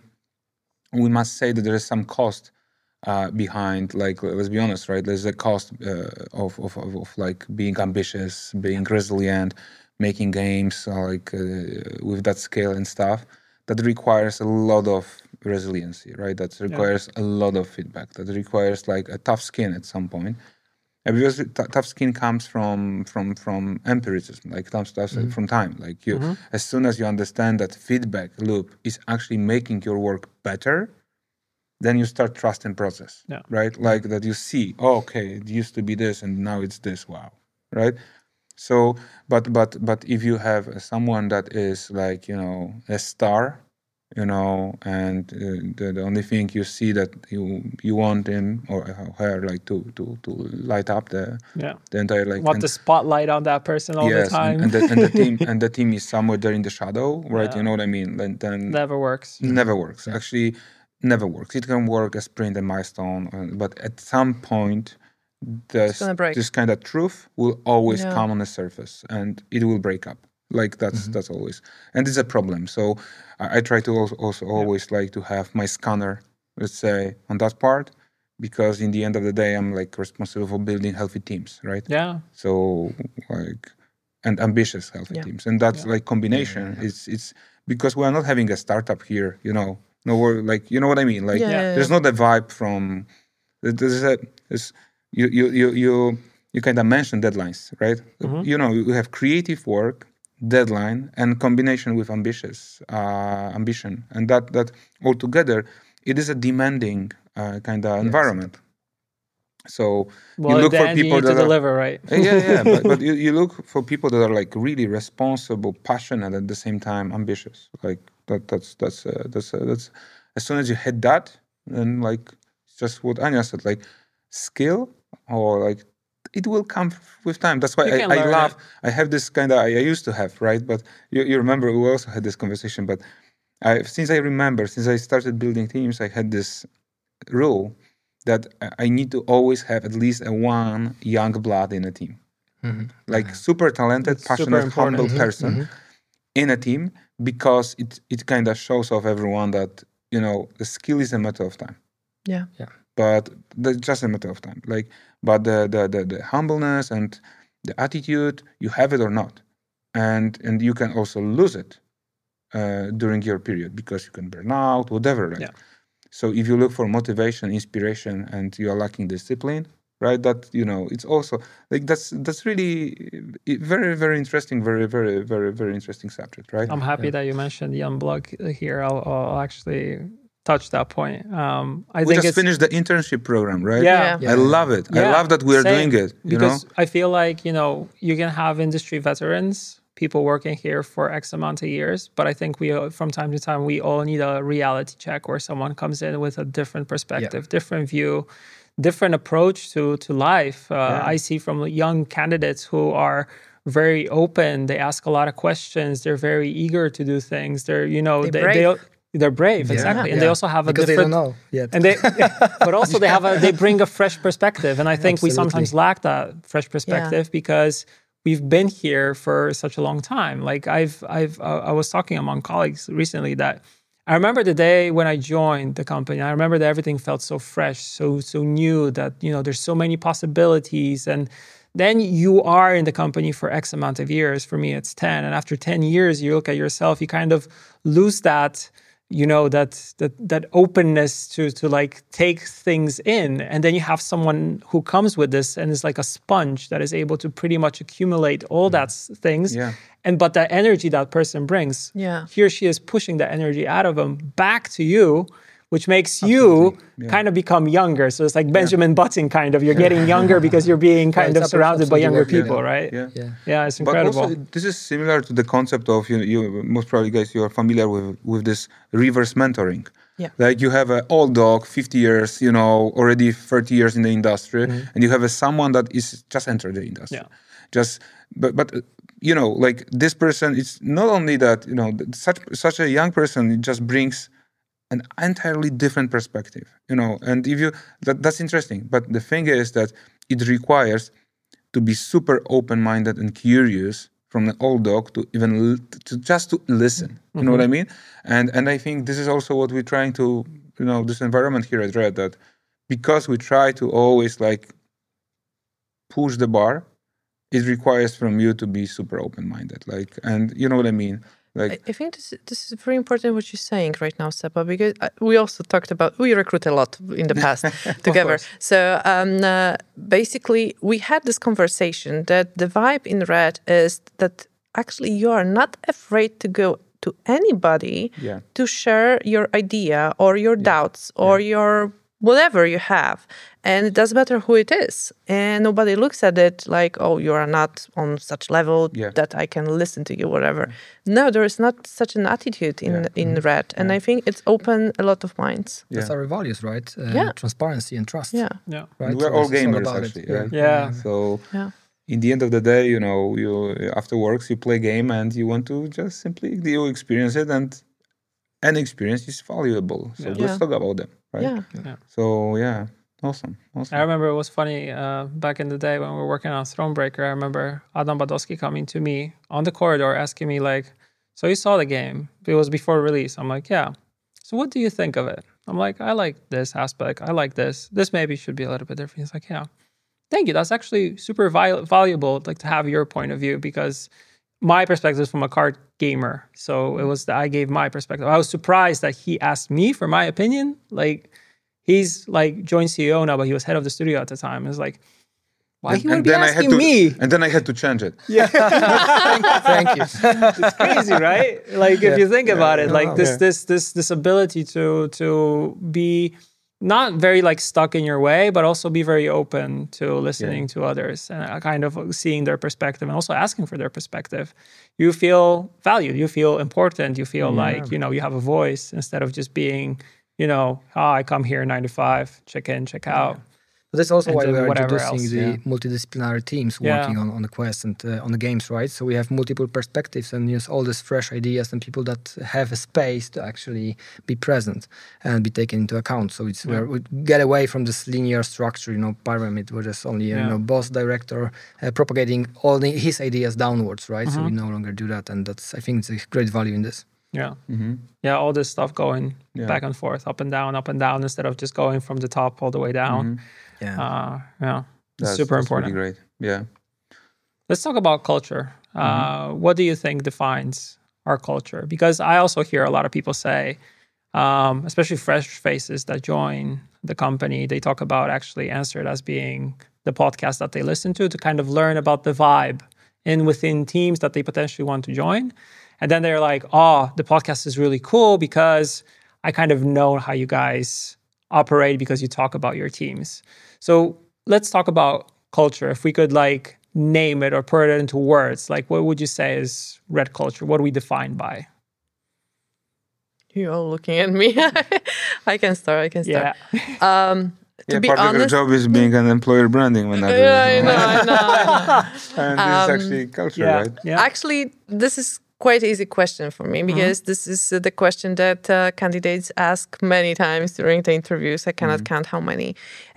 we must say that there is some cost uh, behind, like, let's be honest, right? There's a cost uh, of, of, of, of like being ambitious, being resilient, making games uh, like uh, with that scale and stuff. That requires a lot of resiliency, right? That requires yeah. a lot of feedback. That requires like a tough skin at some point. And because t- tough skin comes from from from empiricism, like tough stuff mm-hmm. from time. Like you, mm-hmm. as soon as you understand that feedback loop is actually making your work better, then you start trusting process, yeah. right? Like that you see, oh, okay, it used to be this and now it's this. Wow, right? So, but but but if you have someone that is like, you know, a star, you know, and uh, the, the only thing you see that you you want him or her like to to to light up the yeah the entire like want and, the spotlight on that person all yes, the time. and, and, the, and the team and the team is somewhere there in the shadow, right? Yeah. You know what I mean? Then, then never works. Never works. Yeah. Actually, never works. It can work a sprint and milestone, but at some point. This, this kind of truth will always yeah. come on the surface and it will break up. Like that's mm-hmm. that's always, and it's a problem. So I, I try to also, also yeah. always like to have my scanner, let's say, on that part, because in the end of the day, I'm like responsible for building healthy teams, right? Yeah. So like, and ambitious healthy yeah. teams, and that's yeah. like combination. Yeah, yeah. It's it's because we are not having a startup here, you know. No, we're like, you know what I mean. Like, yeah, yeah, there's yeah. not a vibe from. There's a. There's, You you you you you kind of mentioned deadlines, right? Mm-hmm. You know, you have creative work, deadline, and combination with ambitious uh, ambition, and that that all together, it is a demanding uh, kind of yes. environment. So well, you look for people you need that to are, deliver, right? yeah, yeah, but, but you, you look for people that are like really responsible, passionate, at the same time ambitious. Like that that's that's uh, that's uh, that's as soon as you hit that, then like it's just what Anya said, like skill. Or like it will come with time. That's why I, I love. It. I have this kind of. I, I used to have, right? But you, you remember we also had this conversation. But I, since I remember, since I started building teams, I had this rule that I need to always have at least a one young blood in a team, mm-hmm. like mm-hmm. super talented, it's passionate, super humble mm-hmm. person mm-hmm. in a team, because it it kind of shows off everyone that, you know, the skill is a matter of time. Yeah, yeah. But that's just a matter of time. Like, but the, the the the humbleness and the attitude, you have it or not, and and you can also lose it uh, during your period because you can burn out, whatever. Right? Yeah. So if you look for motivation, inspiration, and you are lacking discipline, right? That, you know, it's also like that's that's really very very interesting, very very very very interesting subject, right? I'm happy yeah. that you mentioned young blood here. I'll, I'll actually. touch that point. Um, I we think just it's, finished the internship program, right? Yeah, yeah. I love it. Yeah. I love that we are Same. doing it. You because know, I feel like, you know, you can have industry veterans, people working here for X amount of years, but I think we, from time to time, we all need a reality check where someone comes in with a different perspective, yeah. different view, different approach to to life. Uh, yeah. I see from young candidates who are very open. They ask a lot of questions. They're very eager to do things. They're, you know, they. they, they They're brave, yeah. exactly, and yeah. they also have a because different. They don't know yet. And they, but also they have a. They bring a fresh perspective, and I think Absolutely. we sometimes lack that fresh perspective yeah. because we've been here for such a long time. Like I've, I've, uh, I was talking among colleagues recently that I remember the day when I joined the company. I remember that everything felt so fresh, so so new. That, you know, there's so many possibilities, and then you are in the company for X amount of years. For me, it's ten, and after ten years, you look at yourself, you kind of lose that. you know, that that that openness to to like take things in. And then you have someone who comes with this and is like a sponge that is able to pretty much accumulate all that s- things. Yeah. And but that energy that person brings, Yeah. he or she is pushing that energy out of them back to you, which makes you Yeah. kind of become younger. So it's like Benjamin Button kind of. You're getting younger because you're being kind it's of surrounded by absolutely younger working, people, yeah. right? Yeah. Yeah. Yeah, it's But incredible. also, this is similar to the concept of you. You most probably, guys, you are familiar with with this reverse mentoring. Yeah. Like you have an old dog, fifty years, you know, already thirty years in the industry, and you have a someone that is just entered the industry. Yeah. Just, but but uh, you know, like this person, it's not only that, you know, th- such such a young person, it just brings an entirely different perspective, you know. And if you that, that's interesting, but the thing is that it requires to be super open-minded and curious from an old dog to even l- to just to listen. You know what I mean? And and I think this is also what we're trying to, you know, this environment here at Red, that because we try to always like push the bar, it requires from you to be super open-minded. Like, and you know what I mean? Like, I, I think this, this is very important what you're saying right now, Sepa, because uh, we also talked about, we recruit a lot in the past together. So um, uh, basically, we had this conversation that the vibe in Red is that actually you are not afraid to go to anybody Yeah. to share your idea or your doubts or your whatever you have. And it doesn't matter who it is. And nobody looks at it like, oh, you are not on such level Yeah. that I can listen to you, whatever. No, there is not such an attitude in, Yeah. in Red. And I think it's opened a lot of minds. That's Yeah. our values, right? Uh, Yeah. Transparency and trust. Yeah. Yeah. Right. we're So all this is gamers, about it. actually, Yeah. right? Yeah. So Yeah. in the end of the day, you know, you after works you play game and you want to just simply you experience it, and any experience is valuable. So Yeah. let's Yeah. talk about them, right? Yeah. So yeah, awesome, awesome. I remember it was funny uh, back in the day when we were working on Thronebreaker. I remember Adam Badowski coming to me on the corridor asking me like, so you saw the game. It was before release. I'm like, yeah. So what do you think of it? I'm like, I like this aspect. I like this. This maybe should be a little bit different. He's like, yeah. Thank you. That's actually super vi- valuable, like to have your point of view, because my perspective is from a card gamer. So it was that I gave my perspective. I was surprised that he asked me for my opinion. Like, he's like joined C E O now, but he was head of the studio at the time. It's like, why he would be I had asking to, me? and then I had to change it. Yeah, Thank you. it's crazy, right? Like if you think about it, like this, Yeah. this, this, this ability to to be not very like stuck in your way, but also be very open to listening to others and uh, kind of seeing their perspective and also asking for their perspective. You feel valued, you feel important, you feel like, you know, you have a voice instead of just being, you know, oh, I come here nine to five, check in, check out. But that's also And why then we are whatever introducing else, the multidisciplinary teams Yeah. working on, on the quest and uh, on the games, right? So we have multiple perspectives and use all these fresh ideas and people that have a space to actually be present and be taken into account. So it's where we get away from this linear structure, you know, pyramid, where there's only Yeah. you know boss director uh, propagating all the, his ideas downwards, right? So we Mm-hmm. no longer do that, and that's I think it's a great value in this. Yeah. Yeah. All this stuff going Yeah. back and forth, up and down, up and down, instead of just going from the top all the way down. Yeah. Uh, yeah. It's That's, super that's important. Really great. Yeah. Let's talk about culture. Uh, what do you think defines our culture? Because I also hear a lot of people say, um, especially fresh faces that join the company, they talk about actually Answered as being the podcast that they listen to to kind of learn about the vibe in within teams that they potentially want to join. And then they're like, oh, the podcast is really cool because I kind of know how you guys operate because you talk about your teams. So let's talk about culture. If we could like name it or put it into words, like what would you say is Red culture? What do we define by? You're all looking at me. I can start. I can start. Yeah. Um, to Yeah, be part of your honest, job is being an employer branding manager. yeah, I you know, know? I know, I know. And this is actually culture, Yeah. right? Yeah. Actually, this is quite an easy question for me because this is uh, the question that uh, candidates ask many times during the interviews. I cannot count how many.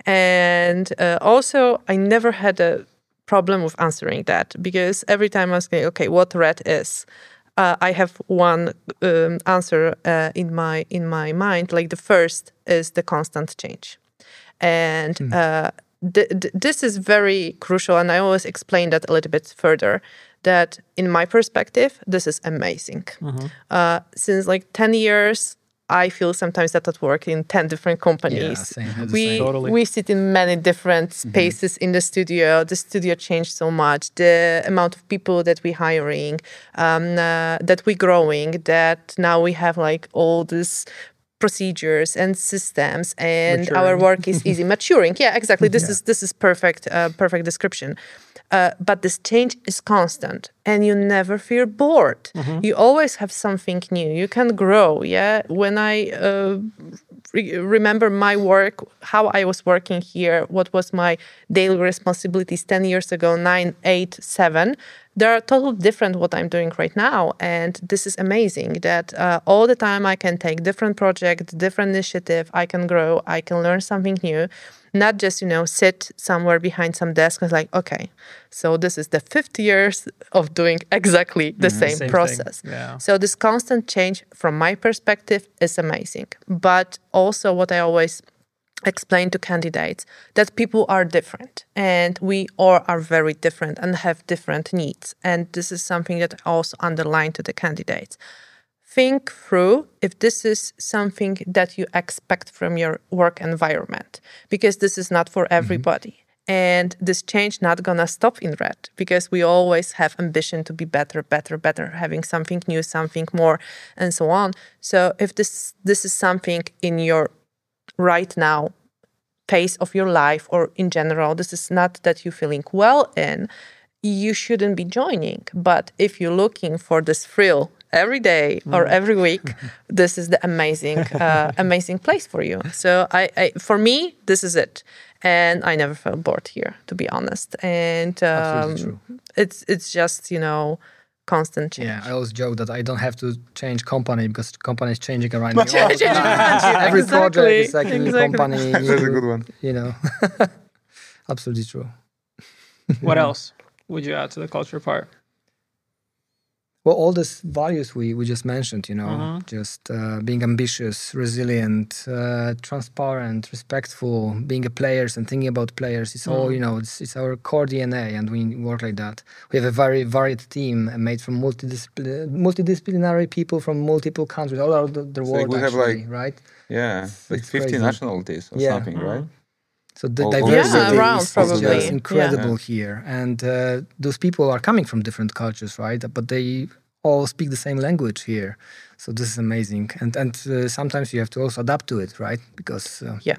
And uh, also, I never had a problem with answering that because every time I say, okay, what Red is, uh, I have one um, answer uh, in my in my mind. Like the first is the constant change. And uh, th- th- this is very crucial. And I always explain that a little bit further, that in my perspective, this is amazing. Uh, since like ten years, I feel sometimes that at work in ten different companies. Yeah, same, we same. Totally. we sit in many different spaces mm-hmm. in the studio. The studio changed so much. The amount of people that we're hiring, um, uh, that we're growing, that now we have like all this procedures and systems, and maturing. Our work is easy. Maturing, yeah, exactly. This yeah. is this is perfect, uh, perfect description. Uh, but this change is constant, and you never feel bored. Mm-hmm. You always have something new. You can grow. Yeah. When I uh, re- remember my work, how I was working here, what was my daily responsibilities ten years ago, nine, eight, seven. They are totally different what I'm doing right now, and this is amazing. That uh, all the time I can take different project, different initiative. I can grow. I can learn something new. Not just, you know, sit somewhere behind some desk and like, okay, so this is the fifth years of doing exactly the mm-hmm. same, same process. Yeah. So this constant change, from my perspective, is amazing. But also what I always explain to candidates, that people are different, and we all are very different and have different needs. And this is something that I also underline to the candidates. Think through if this is something that you expect from your work environment, because this is not for everybody. Mm-hmm. And this change not gonna stop in Red, because we always have ambition to be better, better, better, having something new, something more, and so on. So if this this is something in your right now pace of your life, or in general, this is not that you're feeling well in, you shouldn't be joining. But if you're looking for this thrill every day or every week, this is the amazing, uh, amazing place for you. So I, I, for me, this is it, and I never felt bored here, to be honest. And um, it's it's just, you know, constant change. Yeah, I always joke that I don't have to change company because the company is changing around me. Every exactly. project is like a new exactly. company. That's a good one. You know, absolutely true. What else would you add to the culture part? Well, all these values we, we just mentioned, you know, uh-huh. just uh, being ambitious, resilient, uh, transparent, respectful, being a players and thinking about players. It's uh-huh. all, you know, it's, it's our core D N A, and we work like that. We have a very varied team made from multidiscipl- multidisciplinary people from multiple countries, all over the, the so world, we actually, have like, right? Yeah, it's, like it's fifty crazy. nationalities or yeah. something, uh-huh. right? So the all, diversity yeah, around, is, probably. is just incredible yeah. here. And uh, those people are coming from different cultures, right? But they all speak the same language here. So this is amazing. And and uh, sometimes you have to also adapt to it, right? Because... Uh, yeah.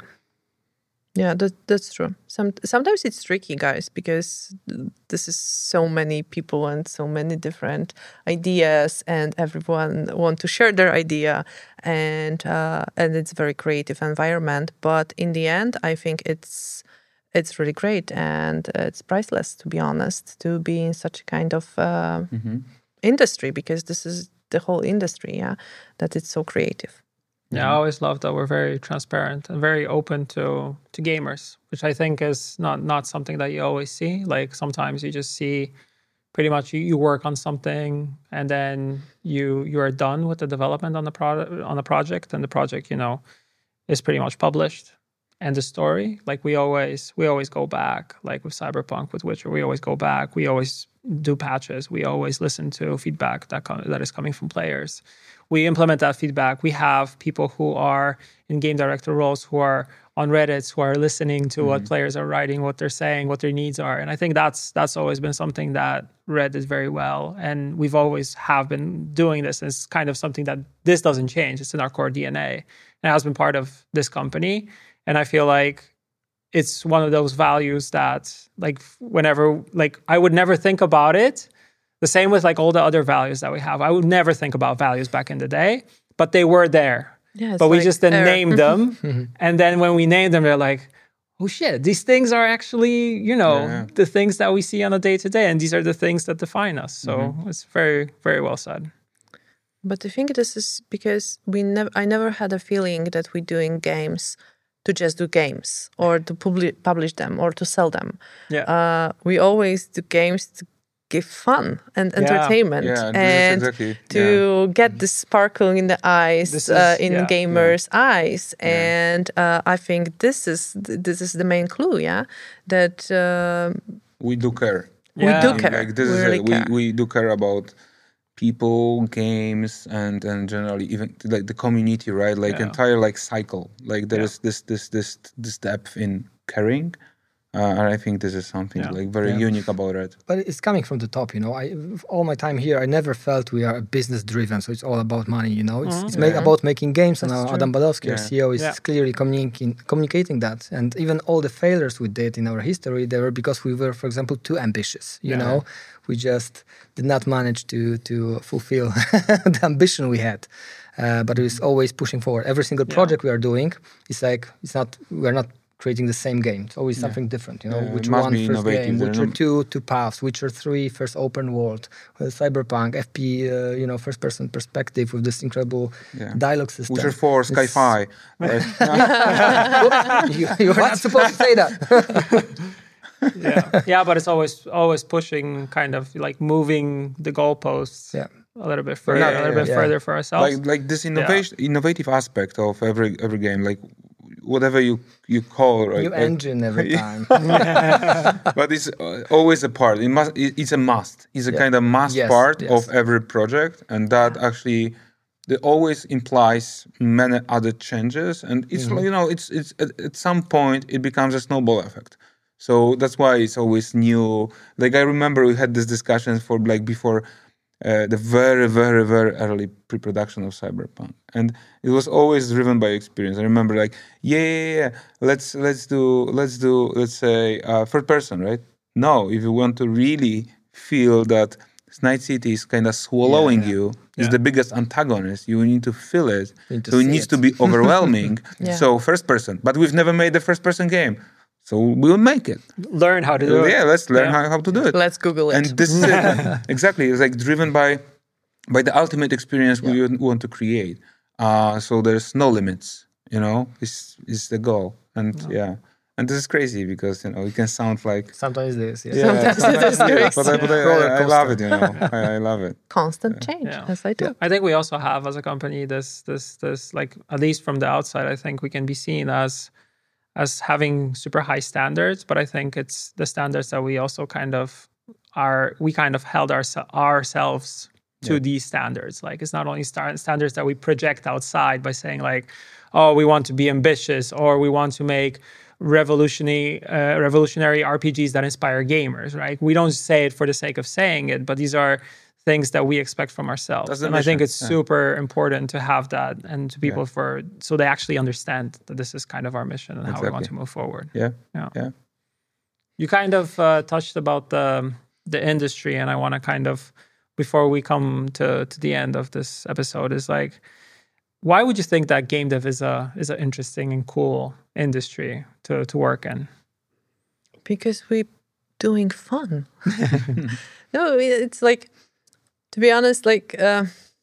Yeah, that, that's true. Some, sometimes it's tricky, guys, because this is so many people and so many different ideas, and everyone want to share their idea, and uh, and it's a very creative environment. But in the end, I think it's it's really great, and it's priceless, to be honest, to be in such a kind of uh, mm-hmm. industry, because this is the whole industry, yeah, that it's so creative. Yeah, I always love that we're very transparent and very open to to gamers, which I think is not not something that you always see. Like sometimes you just see pretty much you, you work on something and then you you are done with the development on the product on the project, and the project, you know, is pretty much published. And the story, like we always we always go back, like with Cyberpunk, with Witcher, we always go back. We always do patches. We always listen to feedback that com- that is coming from players. We implement that feedback. We have people who are in game director roles, who are on Reddit, who are listening to mm-hmm. what players are writing, what they're saying, what their needs are. And I think that's that's always been something that Red did very well. And we've always have been doing this. And it's kind of something that this doesn't change. It's in our core D N A. And it has been part of this company. And I feel like it's one of those values that, like, whenever, like, I would never think about it. The same with, like, all the other values that we have. I would never think about values back in the day, but they were there. Yeah, but we like just didn't air. name them. And then when we named them, they're like, oh, shit, these things are actually, you know, yeah. the things that we see on a day-to-day. And these are the things that define us. So mm-hmm. it's very, very well said. But I think this is because we never. I never had a feeling that we're doing games to just do games or to publi- publish them or to sell them. Yeah. Uh, we always do games to give fun and yeah. entertainment yeah, and exactly. to yeah. get the sparkle in the eyes, is, uh, in yeah. gamers' yeah. eyes. Yeah. And uh, I think this is this is the main clue, yeah, that uh, we do care. We yeah. do care. Like, this we is really a, care. We, we do care about people, games, and and generally even like the community, right? Like Yeah. entire like cycle. Like there Yeah. is this this this this depth in caring, uh, and I think this is something Yeah. like very Yeah. unique about it. But it's coming from the top, you know. I all my time here, I never felt we are business driven, so it's all about money, you know. It's Mhm. it's ma- about making games, and That's uh, true. Adam Badowski, our Yeah. C E O, is Yeah. clearly communicating communicating that. And even all the failures we did in our history, they were because we were, for example, too ambitious. You Yeah. know, we just did not manage to to fulfill the ambition we had. Uh, but it was always pushing forward. Every single Yeah. project we are doing is like it's not we're not creating the same game. It's always something different. You know, Yeah, it Witcher must one be first innovative. game, There are Witcher no- two two paths, Witcher three first open world, uh, Cyberpunk, F P, uh, you know, first person perspective with this incredible Yeah. dialogue system. Witcher four, Sky It's- Fi. Right? you, you were not supposed to say that. yeah, yeah, but it's always always pushing, kind of like moving the goalposts Yeah. a little bit further, Yeah, a little yeah, bit yeah. further for ourselves. like like this innovation innovative aspect of every every game, like whatever you you call right New like- engine every time. but it's uh, always a part. It must. It, it's a must. It's a Yeah. kind of must Yes, part yes. of every project, and that actually, it always implies many other changes. And it's Mm-hmm. you know, it's it's at, at some point it becomes a snowball effect. So that's why it's always new. Like I remember we had this discussion for like before. Uh, the very, very, very early pre-production of Cyberpunk, and it was always driven by experience. I remember, like, yeah, yeah, yeah, let's let's do let's do let's say uh, third person, right? No, if you want to really feel that Night City is kind of swallowing Yeah, yeah. you, is Yeah. the biggest antagonist. You need to feel it, You need to so it see needs it. to be overwhelming. Yeah. So first person, but we've never made the first person game, so we'll make it. Learn how to do it. Yeah, let's learn Yeah. how, how to do it. Let's Google it. And this is it. Exactly. It's like driven by by the ultimate experience we would want to create. Uh, so there's no limits. You know, is is the goal. And yeah, and this is crazy because you know it can sound like Sometimes this, yes. yeah, Sometimes it is yeah, crazy. but, I, but I, Roller I, I love coaster. it. You know, I, I love it. Constant change, Yeah. as I do. I think we also have as a company this this this like, at least from the outside, I think we can be seen as as having super high standards, but I think it's the standards that we also kind of are we kind of held our, ourselves to Yeah. these standards. Like it's not only star- standards that we project outside by saying like, oh, we want to be ambitious or we want to make revolutionary uh, revolutionary R P Gs that inspire gamers, right? We don't say it for the sake of saying it, but these are things that we expect from ourselves. That's the And I think mission, it's yeah. super important to have that and to people for so they actually understand that this is kind of our mission and how we want Exactly. to move forward. Yeah, Yeah. yeah. You kind of uh, touched about the the industry, and I want to kind of, before we come to to the end of this episode, is like, why would you think that game dev is a is an interesting and cool industry to to work in? Because we're doing fun. No, it's like, to be honest, like uh,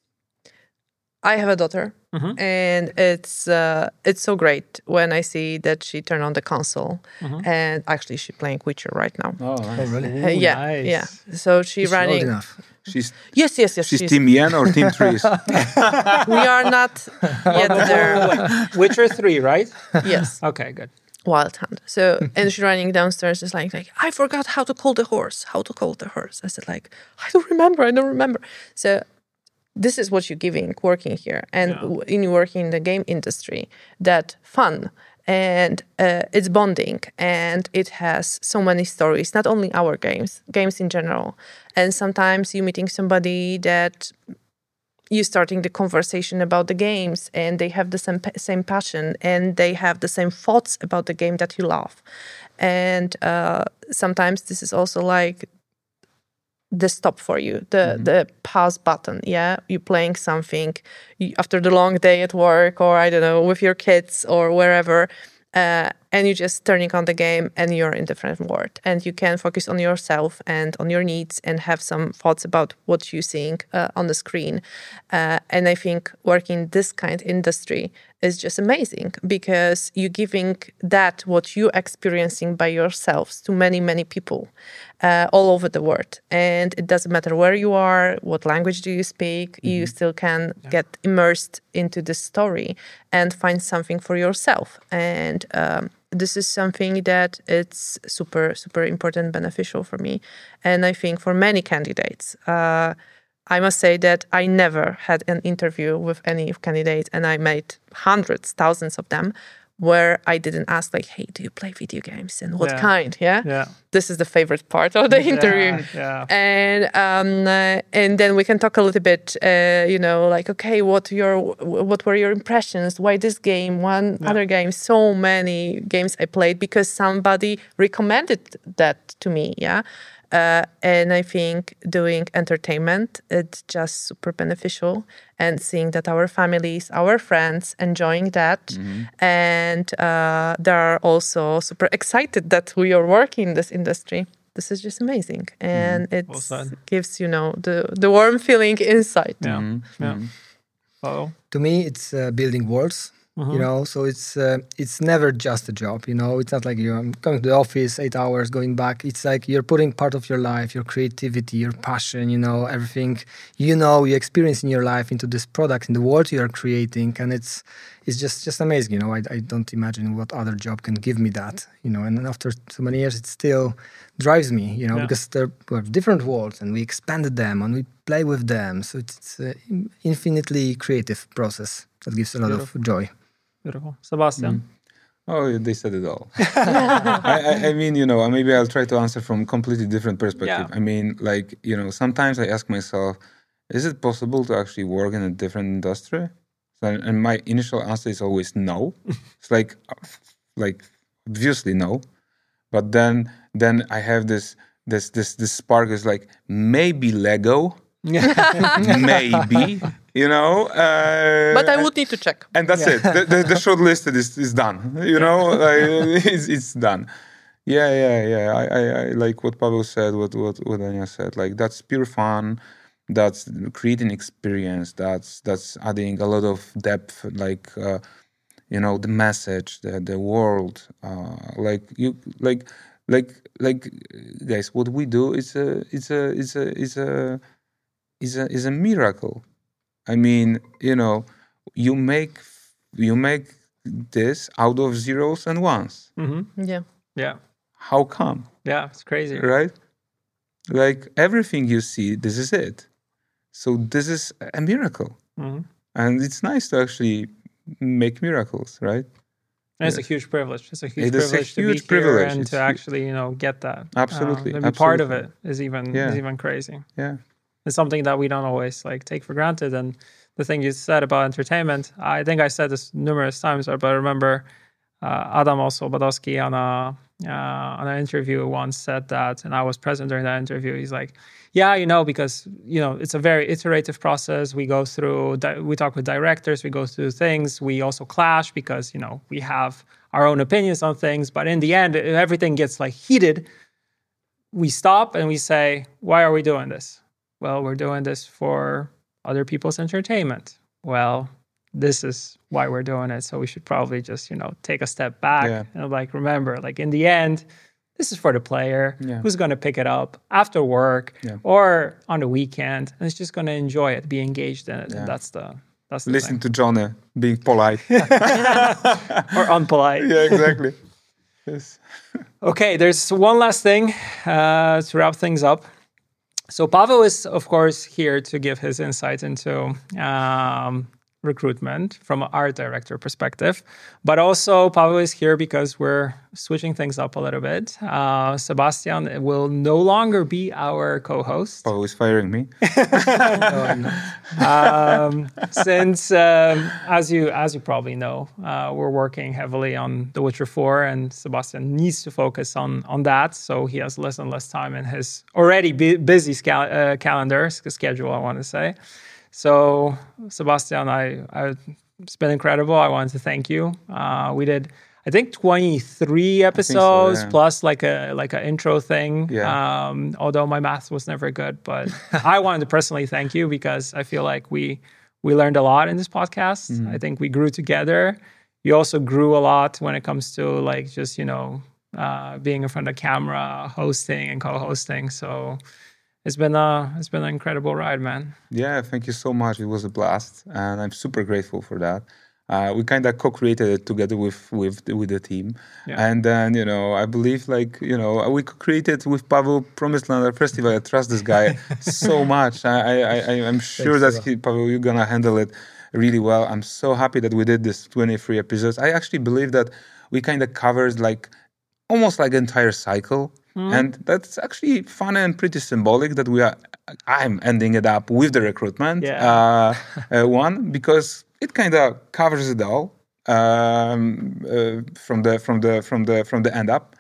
I have a daughter, Mhm. and it's uh, it's so great when I see that she turned on the console, Mhm. and actually she's playing Witcher right now. Oh, Oh, really? Uh, yeah, nice. yeah. So she She's old running. enough. she's Yes, yes, yes. she's she's- Team Yen or Team Trees. we are not yet there. Witcher three, right? Yes. Okay, good. Wild Hunt. So, and she's running downstairs, just like, like, I forgot how to call the horse, how to call the horse. I said, like, I don't remember, I don't remember. So, this is what you're giving working here. And Yeah. w in working in the game industry, that fun and uh, it's bonding and it has so many stories, not only our games, games in general. And sometimes you're meeting somebody that you starting the conversation about the games and they have the same same passion and they have the same thoughts about the game that you love. And uh, sometimes this is also like the stop for you, the Mm-hmm. the pause button. Yeah, you're playing something you, after the long day at work, or I don't know, with your kids or wherever. Uh, and you're just turning on the game and you're in different world and you can focus on yourself and on your needs and have some thoughts about what you're seeing uh, on the screen. Uh, and I think working this kind of industry is just amazing because you're giving that what you're experiencing by yourselves to many, many people uh, all over the world. And it doesn't matter where you are, what language do you speak, mm-hmm. you still can get immersed into the story and find something for yourself. And um, this is something that it's super, super important, beneficial for me. And I think for many candidates, uh, I must say that I never had an interview with any candidate, and I made hundreds, thousands of them, where I didn't ask like, hey, do you play video games and what yeah. kind? Yeah? yeah. This is the favorite part of the interview. Yeah, yeah. And um, uh, and then we can talk a little bit, uh, you know, like, okay, what your what were your impressions? Why this game? One yeah. other game? So many games I played because somebody recommended that to me, yeah? Uh, and I think doing entertainment, it's just super beneficial, and seeing that our families, our friends enjoying that, mm-hmm. and uh, they're also super excited that we are working in this industry. This is just amazing, and mm-hmm. it well gives, you know, the the warm feeling inside. Yeah, mm-hmm. yeah. Mm-hmm. Oh, to me, it's uh, building worlds. Mm-hmm. You know, so it's uh, it's never just a job. You know, it's not like you're going to the office eight hours, going back. It's like you're putting part of your life, your creativity, your passion. You know, everything you know, you experience in your life into this product, in the world you are creating, and it's it's just just amazing. You know, I I don't imagine what other job can give me that. You know, and after so many years, it still drives me. You know, yeah. because there are different worlds, and we expanded them, and we play with them. So it's, it's an infinitely creative process that gives a lot Beautiful. of joy. Beautiful. Sebastian? Mm. Oh, they said it all. I, I, I mean, you know, maybe I'll try to answer from a completely different perspective. Yeah. I mean, like, you know, sometimes I ask myself, is it possible to actually work in a different industry? So, and my initial answer is always no. It's like, like, obviously no. But then, then I have this, this, this, this spark is like, maybe Lego. Maybe, you know. Uh, but I would need to check. And that's yeah. it. The, the, the short list is, is done. You know, like, it's, it's done. Yeah, yeah, yeah. I, I, I like what Pavel said, what, what, what Anya said. Like, that's pure fun. That's creating experience. That's that's adding a lot of depth. Like, uh, you know, the message, the the world. Uh, like you, like, like, like, guys. What we do is a, is a, is a, is a is a is a miracle. I mean, you know, you make you make this out of zeros and ones. Mm-hmm. Yeah. Yeah. How come? Yeah, it's crazy. Right? Like everything you see, this is it. So this is a miracle. Mm-hmm. And it's nice to actually make miracles, right? And it's yes. a huge privilege. It's a huge it privilege a huge to be privilege. here and it's to actually, you know, get that. Absolutely. Uh, to be absolutely. part of it is even yeah. is even crazy. Yeah. It's something that we don't always like take for granted. And the thing you said about entertainment, I think I said this numerous times, but I remember uh, Adam also Badowski on a uh, on an interview once said that, and I was present during that interview. He's like, yeah, you know, because, you know, it's a very iterative process. We go through, di- we talk with directors, we go through things. We also clash because, you know, we have our own opinions on things. But in the end, everything gets like heated. We stop and we say, why are we doing this? Well, we're doing this for other people's entertainment. Well, this is why we're doing it. So we should probably just, you know, take a step back yeah. and like, remember, like in the end, this is for the player yeah. who's going to pick it up after work yeah. or on the weekend, and is just going to enjoy it, be engaged in it. Yeah. And that's the that's the listen thing. to Johnny being polite or unpolite. Yeah, exactly. Yes. Okay, there's one last thing uh, to wrap things up. So Pavel is, of course, here to give his insight into um, recruitment from an art director perspective. But also Pavel is here because we're switching things up a little bit. Uh, Sebastian will no longer be our co-host. Pavel is firing me. no, um, since, um, as you as you probably know, uh, we're working heavily on The Witcher four, and Sebastian needs to focus on on that. So he has less and less time in his already bu- busy scal- uh, calendar schedule, I want to say. So, Sebastian, I, I, it's been incredible. I wanted to thank you. Uh, we did, I think, twenty-three episodes so, yeah. plus like a like an intro thing. Yeah. Um, although my math was never good, but I wanted to personally thank you because I feel like we we learned a lot in this podcast. Mm-hmm. I think we grew together. You also grew a lot when it comes to like just you know uh, being in front of the camera, hosting and co-hosting. So. It's been a it's been an incredible ride, man. Yeah, thank you so much. It was a blast, and I'm super grateful for that. Uh, we kind of co-created it together with with with the team, yeah. and then you know I believe like you know we co-created with Pavel Promised Land Festival. I trust this guy so much. I I I'm sure Thanks that he, Pavel, you're gonna handle it really well. I'm so happy that we did this twenty-three episodes. I actually believe that we kind of covered like almost like entire cycle, mm. and that's actually fun and pretty symbolic that we are. I'm ending it up with the recruitment yeah. uh, uh, one because. It kind of covers it all um, uh, from the from the from the from the end up.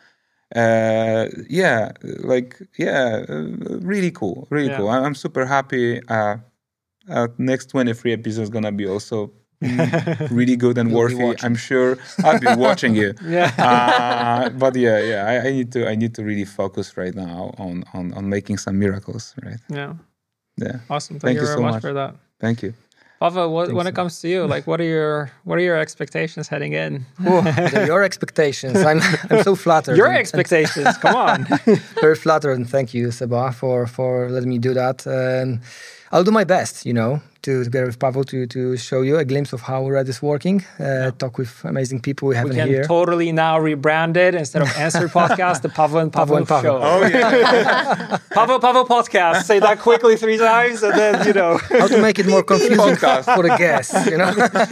Uh, yeah, like yeah, uh, really cool, really yeah. cool. I'm super happy. Uh, uh, next twenty-three episodes gonna be also really good and worthy. I'm sure I'll be watching you. yeah. Uh, but yeah, yeah, I, I need to I need to really focus right now on on on making some miracles. Right. Yeah. Yeah. Awesome. Thank, Thank you, you very so much, much for that. Thank you. Pavel, what, when so. it comes to you, like, what are your what are your expectations heading in? Ooh, your expectations. I'm I'm so flattered. Your and, expectations. And come on. Very flattered, and thank you, Seba, for for letting me do that. And I'll do my best, you know, to together with Pavel to to show you a glimpse of how Red is working. Uh, yeah. Talk with amazing people we have we in here. We can totally now rebrand it instead of Answer Podcast, the Pavel and Pavel, Pavel and Pavel. Oh Show. yeah, Pavel Pavel Podcast. Say that quickly three times, and then you know how to make it more confusing for the guests. You know,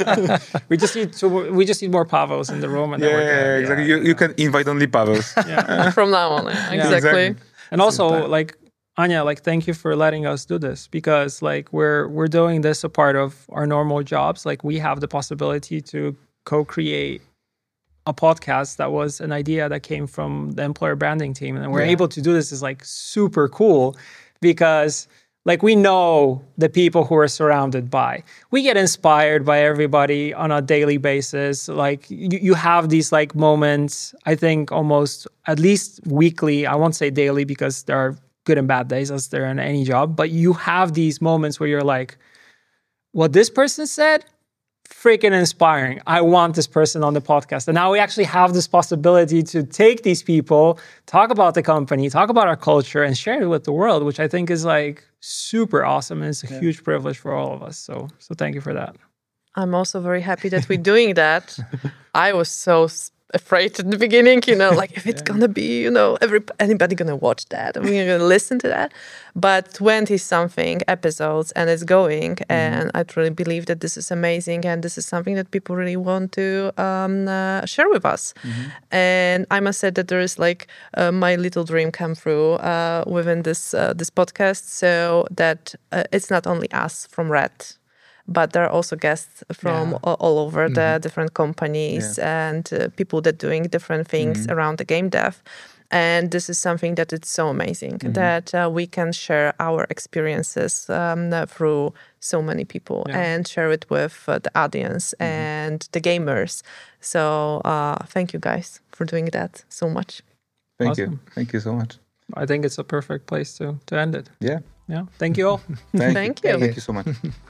we just need to. We just need more Pavels in the room, and yeah, then we're yeah, good. exactly. Yeah, you, you can invite only Pavels. Yeah. From now on, yeah. Yeah. exactly. exactly. And also, like. Anya, like, thank you for letting us do this because, like, we're we're doing this a part of our normal jobs. Like, we have the possibility to co-create a podcast that was an idea that came from the employer branding team, and we're yeah. able to do this is like super cool because, like, we know the people who we're surrounded by. We get inspired by everybody on a daily basis. Like, you, you have these like moments. I think almost at least weekly. I won't say daily because there are good and bad days as there in any job, but you have these moments where you're like, what this person said, freaking inspiring. I want this person on the podcast. And now we actually have this possibility to take these people, talk about the company, talk about our culture, and share it with the world, which I think is like super awesome. And it's a yeah. huge privilege for all of us. So, so thank you for that. I'm also very happy that we're doing that. I was so afraid at the beginning, you know, like if it's yeah. gonna be, you know, every anybody gonna watch that and we're gonna listen to that. But twenty something episodes and it's going, mm-hmm. and I truly believe that this is amazing and this is something that people really want to um, uh, share with us. Mm-hmm. And I must say that there is like uh, my little dream come through uh, within this uh, this podcast, so that uh, it's not only us from Red, but there are also guests from yeah. all, all over mm-hmm. the different companies yeah. and uh, people that doing different things mm-hmm. around the game dev. And this is something that it's so amazing mm-hmm. that uh, we can share our experiences um, uh, through so many people yeah. and share it with uh, the audience mm-hmm. and the gamers. So uh, thank you guys for doing that so much. Thank Awesome. you. Thank you so much. I think it's a perfect place to, to end it. Yeah. Yeah. Thank you all. Thank, Thank you. you. Thank you so much.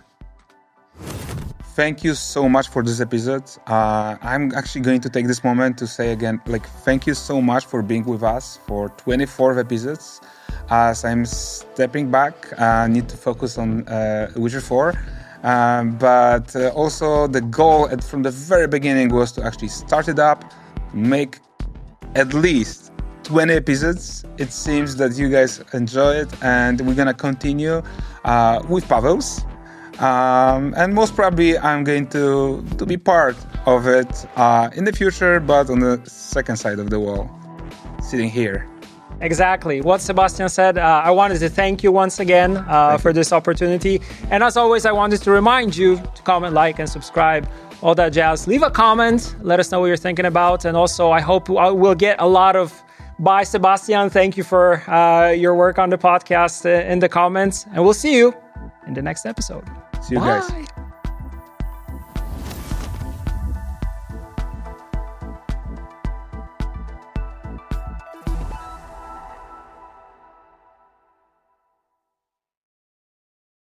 Thank you so much for this episode. Uh, I'm actually going to take this moment to say again, like, thank you so much for being with us for twenty-four episodes. As I'm stepping back, I need to focus on uh, Witcher four. Um, but uh, also the goal at, from the very beginning was to actually start it up, make at least twenty episodes. It seems that you guys enjoy it, and we're gonna continue uh, with Pavel's. Um, and most probably I'm going to, to be part of it uh, in the future, but on the second side of the wall, sitting here. Exactly. What Sebastian said, uh, I wanted to thank you once again uh, for you. this opportunity. And as always, I wanted to remind you to comment, like, and subscribe, all that jazz. Leave a comment. Let us know what you're thinking about. And also, I hope we'll get a lot of bye, Sebastian. Thank you for uh, your work on the podcast uh, in the comments. And we'll see you in the next episode. See you Bye. guys.